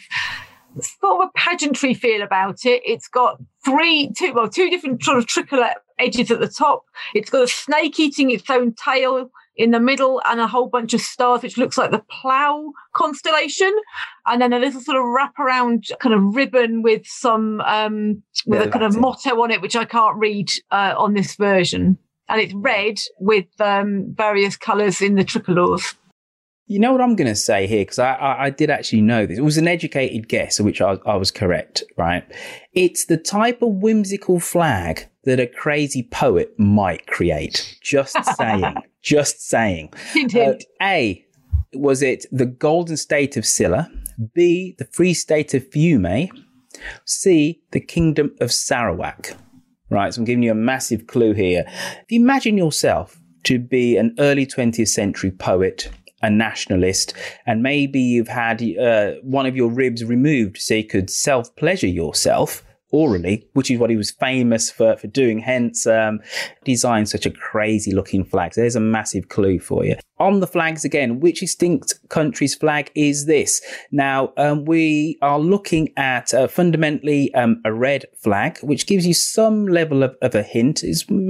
a pageantry feel about it. It's got two different sort of tricolor edges at the top. It's got a snake eating its own tail in the middle and a whole bunch of stars, which looks like the Plough constellation. And then a little sort of wraparound kind of ribbon with some with a kind of motto on it, which I can't read on this version. And it's red with various colours in the tricolores. You know what I'm going to say here, because I did actually know this. It was an educated guess, which I was correct, right? It's the type of whimsical flag that a crazy poet might create. Just saying. Just saying. A, was it the Golden State of Silla? B, the Free State of Fiume? C, the Kingdom of Sarawak? Right, so I'm giving you a massive clue here. If you imagine yourself to be an early 20th century poet, a nationalist, and maybe you've had one of your ribs removed so you could self-pleasure yourself orally, which is what he was famous for doing, hence designed such a crazy looking flag. So there's a massive clue for you. On the flags again, which extinct country's flag is this? Now, we are looking at fundamentally a red flag, which gives you some level of a hint.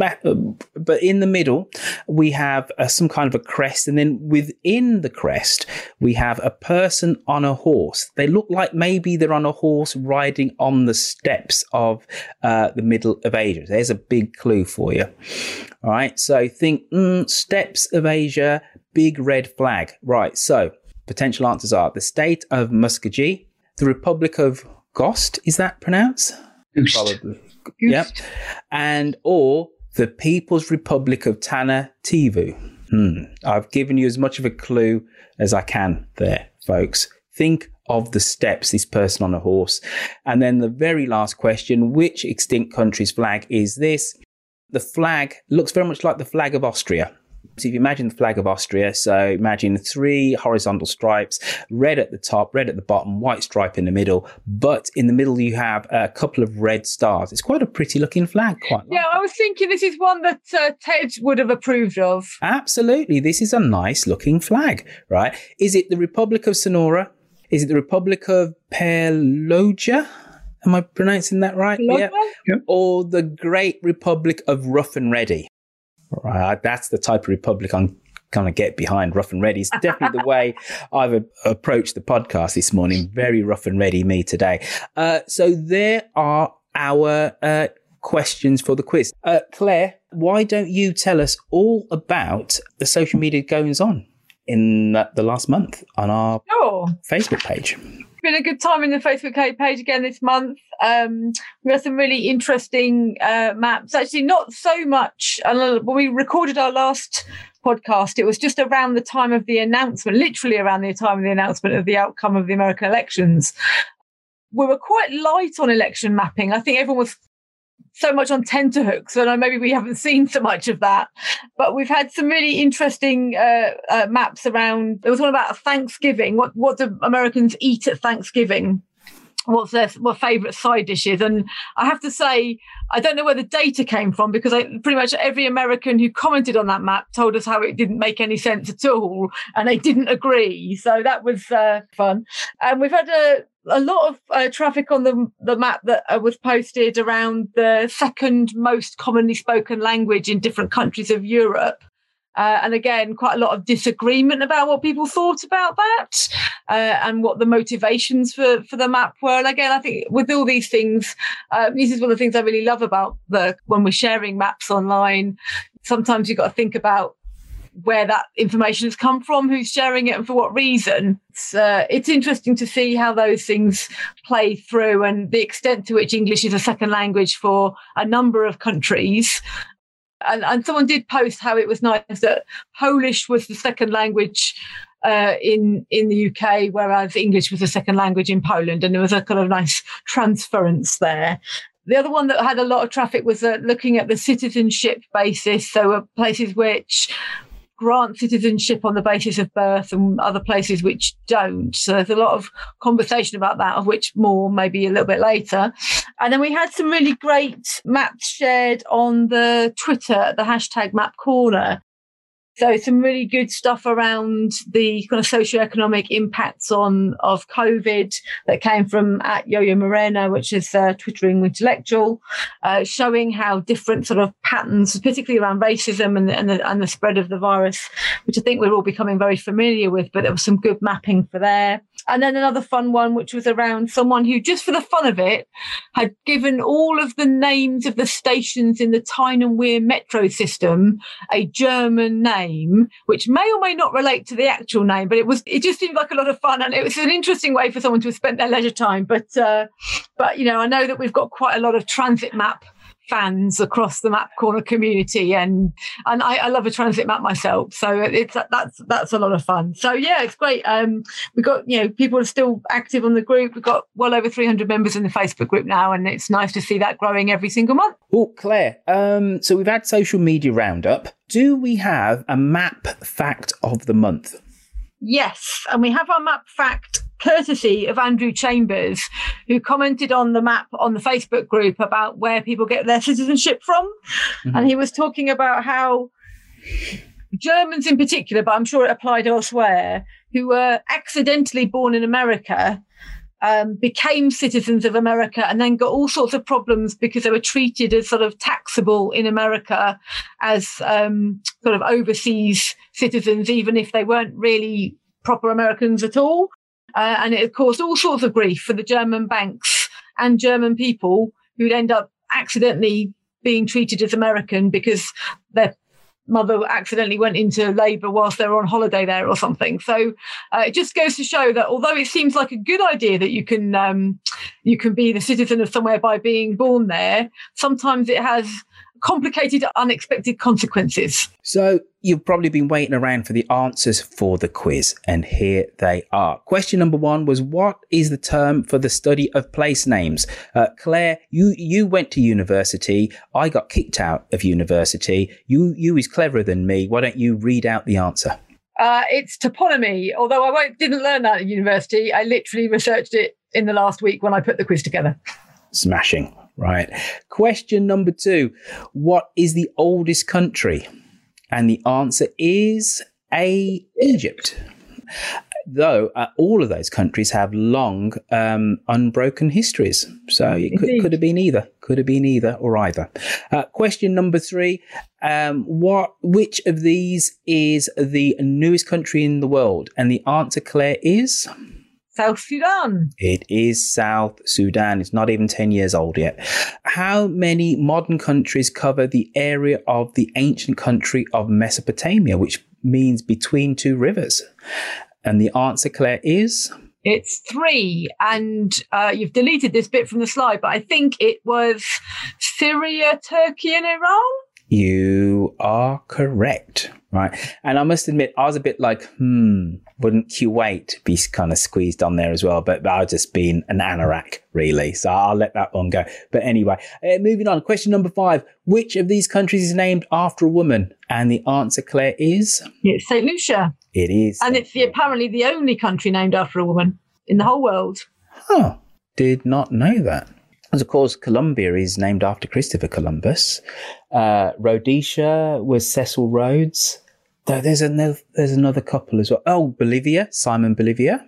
But in the middle, we have some kind of a crest. And then within the crest, we have a person on a horse. They look like maybe they're on a horse riding on the steps of the middle of Asia. There's a big clue for you. All right, so think steppes of Asia, big red flag. Right, so potential answers are the state of Muskogee, the Republic of Gost, is that pronounced? Oost. Probably. Yep. And or the People's Republic of Tanah Tivu. I've given you as much of a clue as I can there, folks. Think of the steps, this person on a horse. And then the very last question, which extinct country's flag is this? The flag looks very much like the flag of Austria. So if you imagine the flag of Austria, so imagine 3 horizontal stripes, red at the top, red at the bottom, white stripe in the middle, but in the middle you have a couple of red stars. It's quite a pretty looking flag. I was thinking this is one that Ted would have approved of. Absolutely. This is a nice looking flag, right? Is it the Republic of Sonora? Is it the Republic of Perloja? Am I pronouncing that right? Yeah. Or the Great Republic of Rough and Ready? Right, that's the type of republic I'm going to get behind. Rough and ready. It's definitely the way I've approached the podcast this morning. Very rough and ready me today. So there are our questions for the quiz. Claire, why don't you tell us all about the social media goings on in the last month on our Facebook page? Been a good time in the Facebook page again this month. We had some really interesting maps. Actually, not so much. When we recorded our last podcast, it was just around the time of the announcement, literally around the time of the announcement of the outcome of the American elections. We were quite light on election mapping. I think everyone was so much on tenterhooks, and maybe we haven't seen so much of that. But we've had some really interesting maps around. There was one about Thanksgiving. What do Americans eat at Thanksgiving? What favourite side dishes? And I have to say, I don't know where the data came from, because pretty much every American who commented on that map told us how it didn't make any sense at all, and they didn't agree. So that was fun. And we've had a lot of traffic on the map that was posted around the second most commonly spoken language in different countries of Europe. And again, quite a lot of disagreement about what people thought about that and what the motivations for the map were. And again, I think with all these things, this is one of the things I really love about when we're sharing maps online. Sometimes you've got to think about where that information has come from, who's sharing it and for what reason. It's interesting to see how those things play through and the extent to which English is a second language for a number of countries. And someone did post how it was nice that Polish was the second language in the UK, whereas English was a second language in Poland, and there was a kind of nice transference there. The other one that had a lot of traffic was looking at the citizenship basis, so places which grant citizenship on the basis of birth and other places which don't. So there's a lot of conversation about that, of which more maybe a little bit later. And then we had some really great maps shared on the Twitter, the hashtag Map Corner. So some really good stuff around the kind of socioeconomic impacts of COVID that came from at Yo-Yo Moreno, which is Twittering intellectual, showing how different sort of patterns, particularly around racism and the spread of the virus, which I think we're all becoming very familiar with, but there was some good mapping for there. And then another fun one, which was around someone who, just for the fun of it, had given all of the names of the stations in the Tyne and Wear metro system a German name, which may or may not relate to the actual name, but it just seemed like a lot of fun, and it was an interesting way for someone to have spent their leisure time. But you know, I know that we've got quite a lot of transit map fans across the Map Corner community, and I love a transit map myself, so that's a lot of fun. So yeah, it's great. We've got, you know, people are still active on the group. We've got well over 300 members in the Facebook group now, and it's nice to see that growing every single month. Oh, Claire, so we've had social media roundup. Do we have a map fact of the month? Yes, and we have our map fact courtesy of Andrew Chambers, who commented on the map on the Facebook group about where people get their citizenship from. Mm-hmm. And he was talking about how Germans in particular, but I'm sure it applied elsewhere, who were accidentally born in America, became citizens of America and then got all sorts of problems because they were treated as sort of taxable in America as sort of overseas citizens, even if they weren't really proper Americans at all. And it caused all sorts of grief for the German banks and German people who'd end up accidentally being treated as American because their mother accidentally went into labour whilst they were on holiday there or something. So it just goes to show that although it seems like a good idea that you can be the citizen of somewhere by being born there, sometimes it has complicated, unexpected consequences. So you've probably been waiting around for the answers for the quiz, and here they are. Question number 1 was, what is the term for the study of place names? Claire, you went to university. I got kicked out of university. You is cleverer than me. Why don't you read out the answer? It's toponymy, although I didn't learn that at university. I literally researched it in the last week when I put the quiz together. Smashing. Right. Question number 2. What is the oldest country? And the answer is Egypt. Though all of those countries have long, unbroken histories. So it could have been either. Could have been either or either. Question number 3. Which of these is the newest country in the world? And the answer, Claire, is South Sudan. It is South Sudan. It's not even 10 years old yet. How many modern countries cover the area of the ancient country of Mesopotamia, which means between two rivers? And the answer, Claire, is? It's 3. And you've deleted this bit from the slide, but I think it was Syria, Turkey, and Iran. You are correct. Right. And I must admit, I was a bit like, wouldn't Kuwait be kind of squeezed on there as well? But I've just been an anorak, really. So I'll let that one go. But anyway, moving on. Question number 5. Which of these countries is named after a woman? And the answer, Claire, is? It's St. Lucia. It is. And it's apparently the only country named after a woman in the whole world. Huh. Did not know that. As of course, Colombia is named after Christopher Columbus. Rhodesia was Cecil Rhodes. Though there's another couple as well. Oh, Bolivia, Simon Bolivia.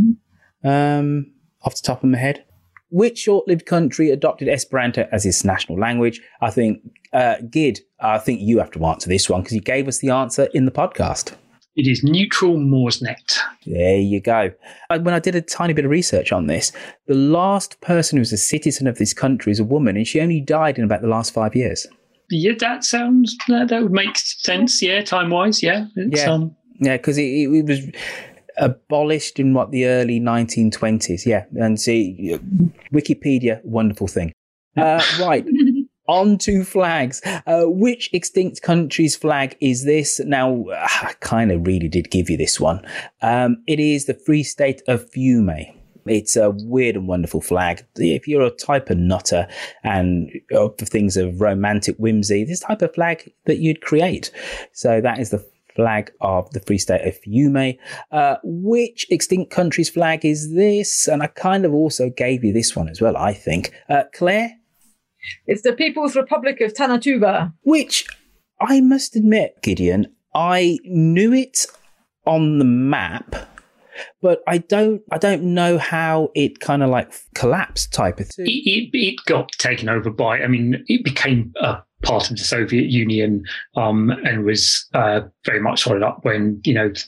Off the top of my head. Which short-lived country adopted Esperanto as its national language? I think, Gid, I think you have to answer this one because you gave us the answer in the podcast. It is Neutral Morsnet. There you go. When I did a tiny bit of research on this, the last person who's a citizen of this country is a woman, and she only died in about the last 5 years. Yeah, that would make sense. Yeah, time-wise, yeah. Because it was abolished in the early 1920s. Yeah, and see, Wikipedia, wonderful thing. Right. On to flags. Which extinct country's flag is this? Now, I kind of really did give you this one. It is the Free State of Fiume. It's a weird and wonderful flag. If you're a type of nutter and for things of romantic whimsy, this type of flag that you'd create. So that is the flag of the Free State of Fiume. Which extinct country's flag is this? And I kind of also gave you this one as well, I think. Claire? It's the People's Republic of Tanatuva. Which, I must admit, Gideon, I knew it on the map, but I don't know how it kind of like collapsed type of thing. It got taken over by, it became a part of the Soviet Union and was very much solid up when,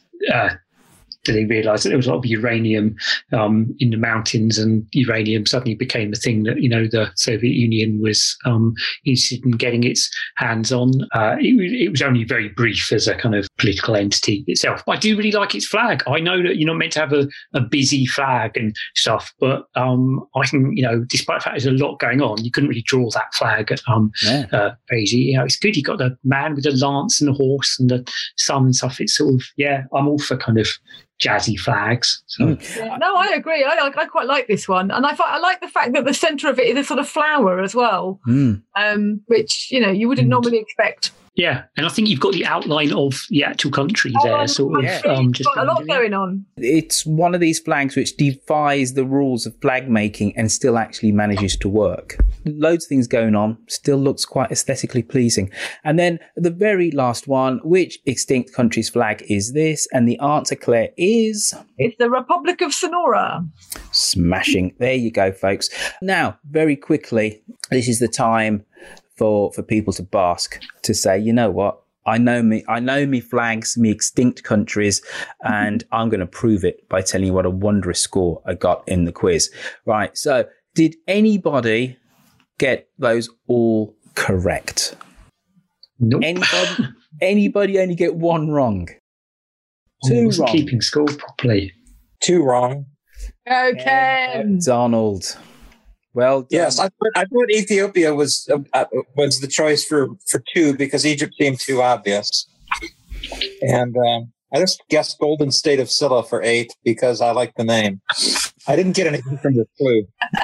they realised that there was a lot of uranium in the mountains, and uranium suddenly became a thing that, the Soviet Union was interested in getting its hands on. It was only very brief as a kind of political entity itself. But I do really like its flag. I know that you're not meant to have a busy flag and stuff, but I can, despite the fact there's a lot going on, you couldn't really draw that flag very easy. It's good. You got the man with the lance and the horse and the sun and stuff. It's sort of, I'm all for kind of jazzy flags. So. Yeah, no, I agree. I quite like this one, and I like the fact that the centre of it is a sort of flower as well, which you wouldn't normally expect. Yeah, and I think you've got the outline of the actual country there, sort of. Just got a lot going on. It's one of these flags which defies the rules of flag making and still actually manages to work. Loads of things going on, still looks quite aesthetically pleasing. And then the very last one, which extinct country's flag is this? And the answer, Claire, is... It's the Republic of Sonora. Smashing. There you go, folks. Now, very quickly, this is the time for people to bask, to say, you know what? I know me flags, me extinct countries, and I'm going to prove it by telling you what a wondrous score I got in the quiz. Right. So did anybody get those all correct? Nope. Anybody only get one wrong? Two wrong. Keeping score properly. 2 wrong. Okay. Donald. Well done. Yes, I thought Ethiopia was the choice for 2 because Egypt seemed too obvious. And I just guessed Golden State of Silla for 8 because I like the name. I didn't get anything from the clue.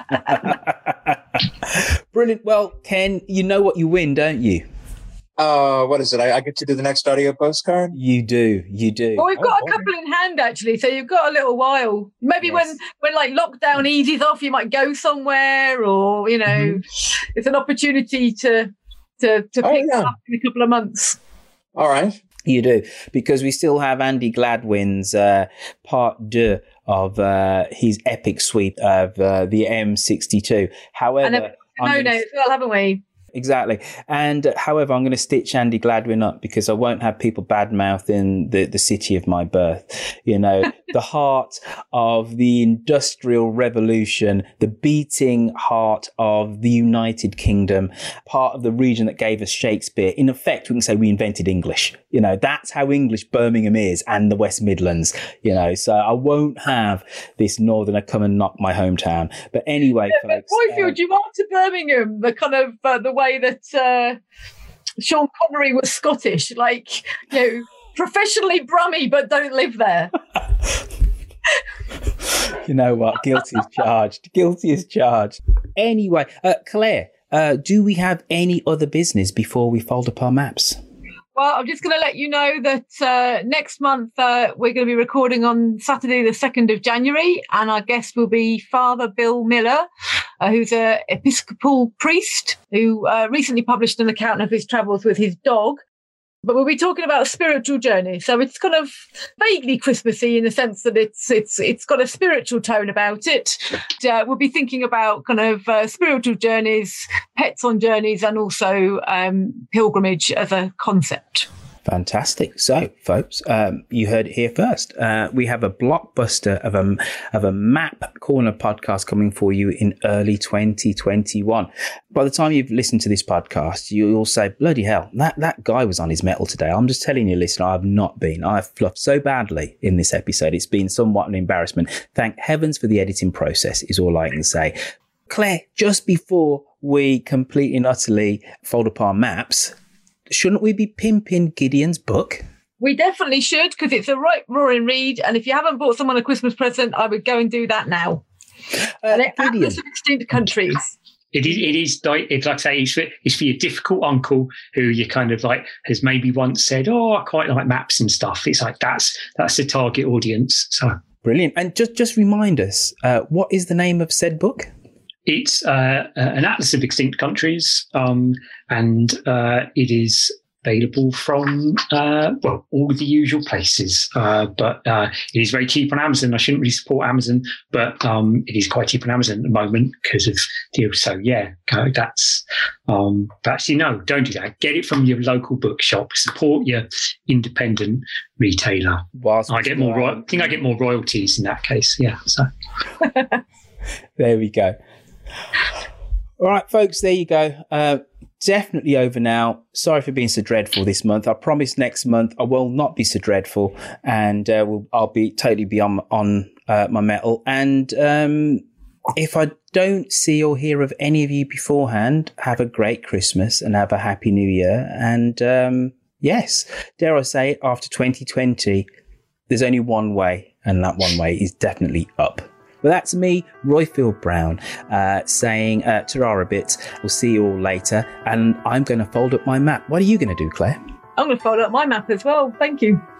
Brilliant. Well, Ken, you know what you win, don't you? What is it? I get to do the next audio postcard? You do. Well, we've got a couple in hand, actually, so you've got a little while. Maybe when like lockdown eases off, you might go somewhere, or, it's an opportunity to pick up in a couple of months. All right. You do, because we still have Andy Gladwin's part 2 of his epic sweep of the M62. However... And as well, haven't we? Exactly. And however, I'm going to stitch Andy Gladwin up because I won't have people badmouthing the city of my birth. The heart of the Industrial Revolution, the beating heart of the United Kingdom, part of the region that gave us Shakespeare. In effect, we can say we invented English. That's how English Birmingham is, and the West Midlands. So I won't have this northerner come and knock my hometown. But anyway, folks. Roifield, you are to Birmingham, the kind of the way that Sean Connery was Scottish, professionally Brummy, but don't live there. You know what? Guilty as charged. Anyway, Claire, do we have any other business before we fold up our maps? Well, I'm just going to let you know that next month we're going to be recording on Saturday, the 2nd of January, and our guest will be Father Bill Miller, who's an Episcopal priest who recently published an account of his travels with his dog. But we'll be talking about a spiritual journey. So it's kind of vaguely Christmassy in the sense that it's got a spiritual tone about it. We'll be thinking about kind of spiritual journeys, pets on journeys, and also pilgrimage as a concept. Fantastic. So, folks, you heard it here first. We have a blockbuster of a Map Corner podcast coming for you in early 2021. By the time you've listened to this podcast, you'll say, bloody hell, that guy was on his mettle today. I'm just telling you, listener, I have not been. I've fluffed so badly in this episode. It's been somewhat an embarrassment. Thank heavens for the editing process is all I can say. Claire, just before we completely and utterly fold up our maps, shouldn't we be pimping Gideon's book? We definitely should, because it's a right roaring read. And if you haven't bought someone a Christmas present, I would go and do that now. Atlas of Extinct Countries. It is like I say, it's for your difficult uncle who you kind of like has maybe once said, "Oh, I quite like maps and stuff." It's like that's the target audience. So brilliant. And just remind us, what is the name of said book? It's an Atlas of Extinct Countries, and it is available from all of the usual places, but it is very cheap on Amazon. I shouldn't really support Amazon, but it is quite cheap on Amazon at the moment because of deals. So yeah, that's but actually no, don't do that. Get it from your local bookshop. Support your independent retailer. I get more. I think I get more royalties in that case. Yeah. So there we go. All right, folks. There you go. Definitely over now. Sorry for being so dreadful this month. I promise next month I will not be so dreadful, and I'll be totally on my mettle. And if I don't see or hear of any of you beforehand, have a great Christmas and have a happy New Year. And yes, dare I say it, after 2020, there's only one way, and that one way is definitely up. But that's me, Roifield Brown, saying ta-ra a bit. We'll see you all later. And I'm going to fold up my map. What are you going to do, Claire? I'm going to fold up my map as well. Thank you.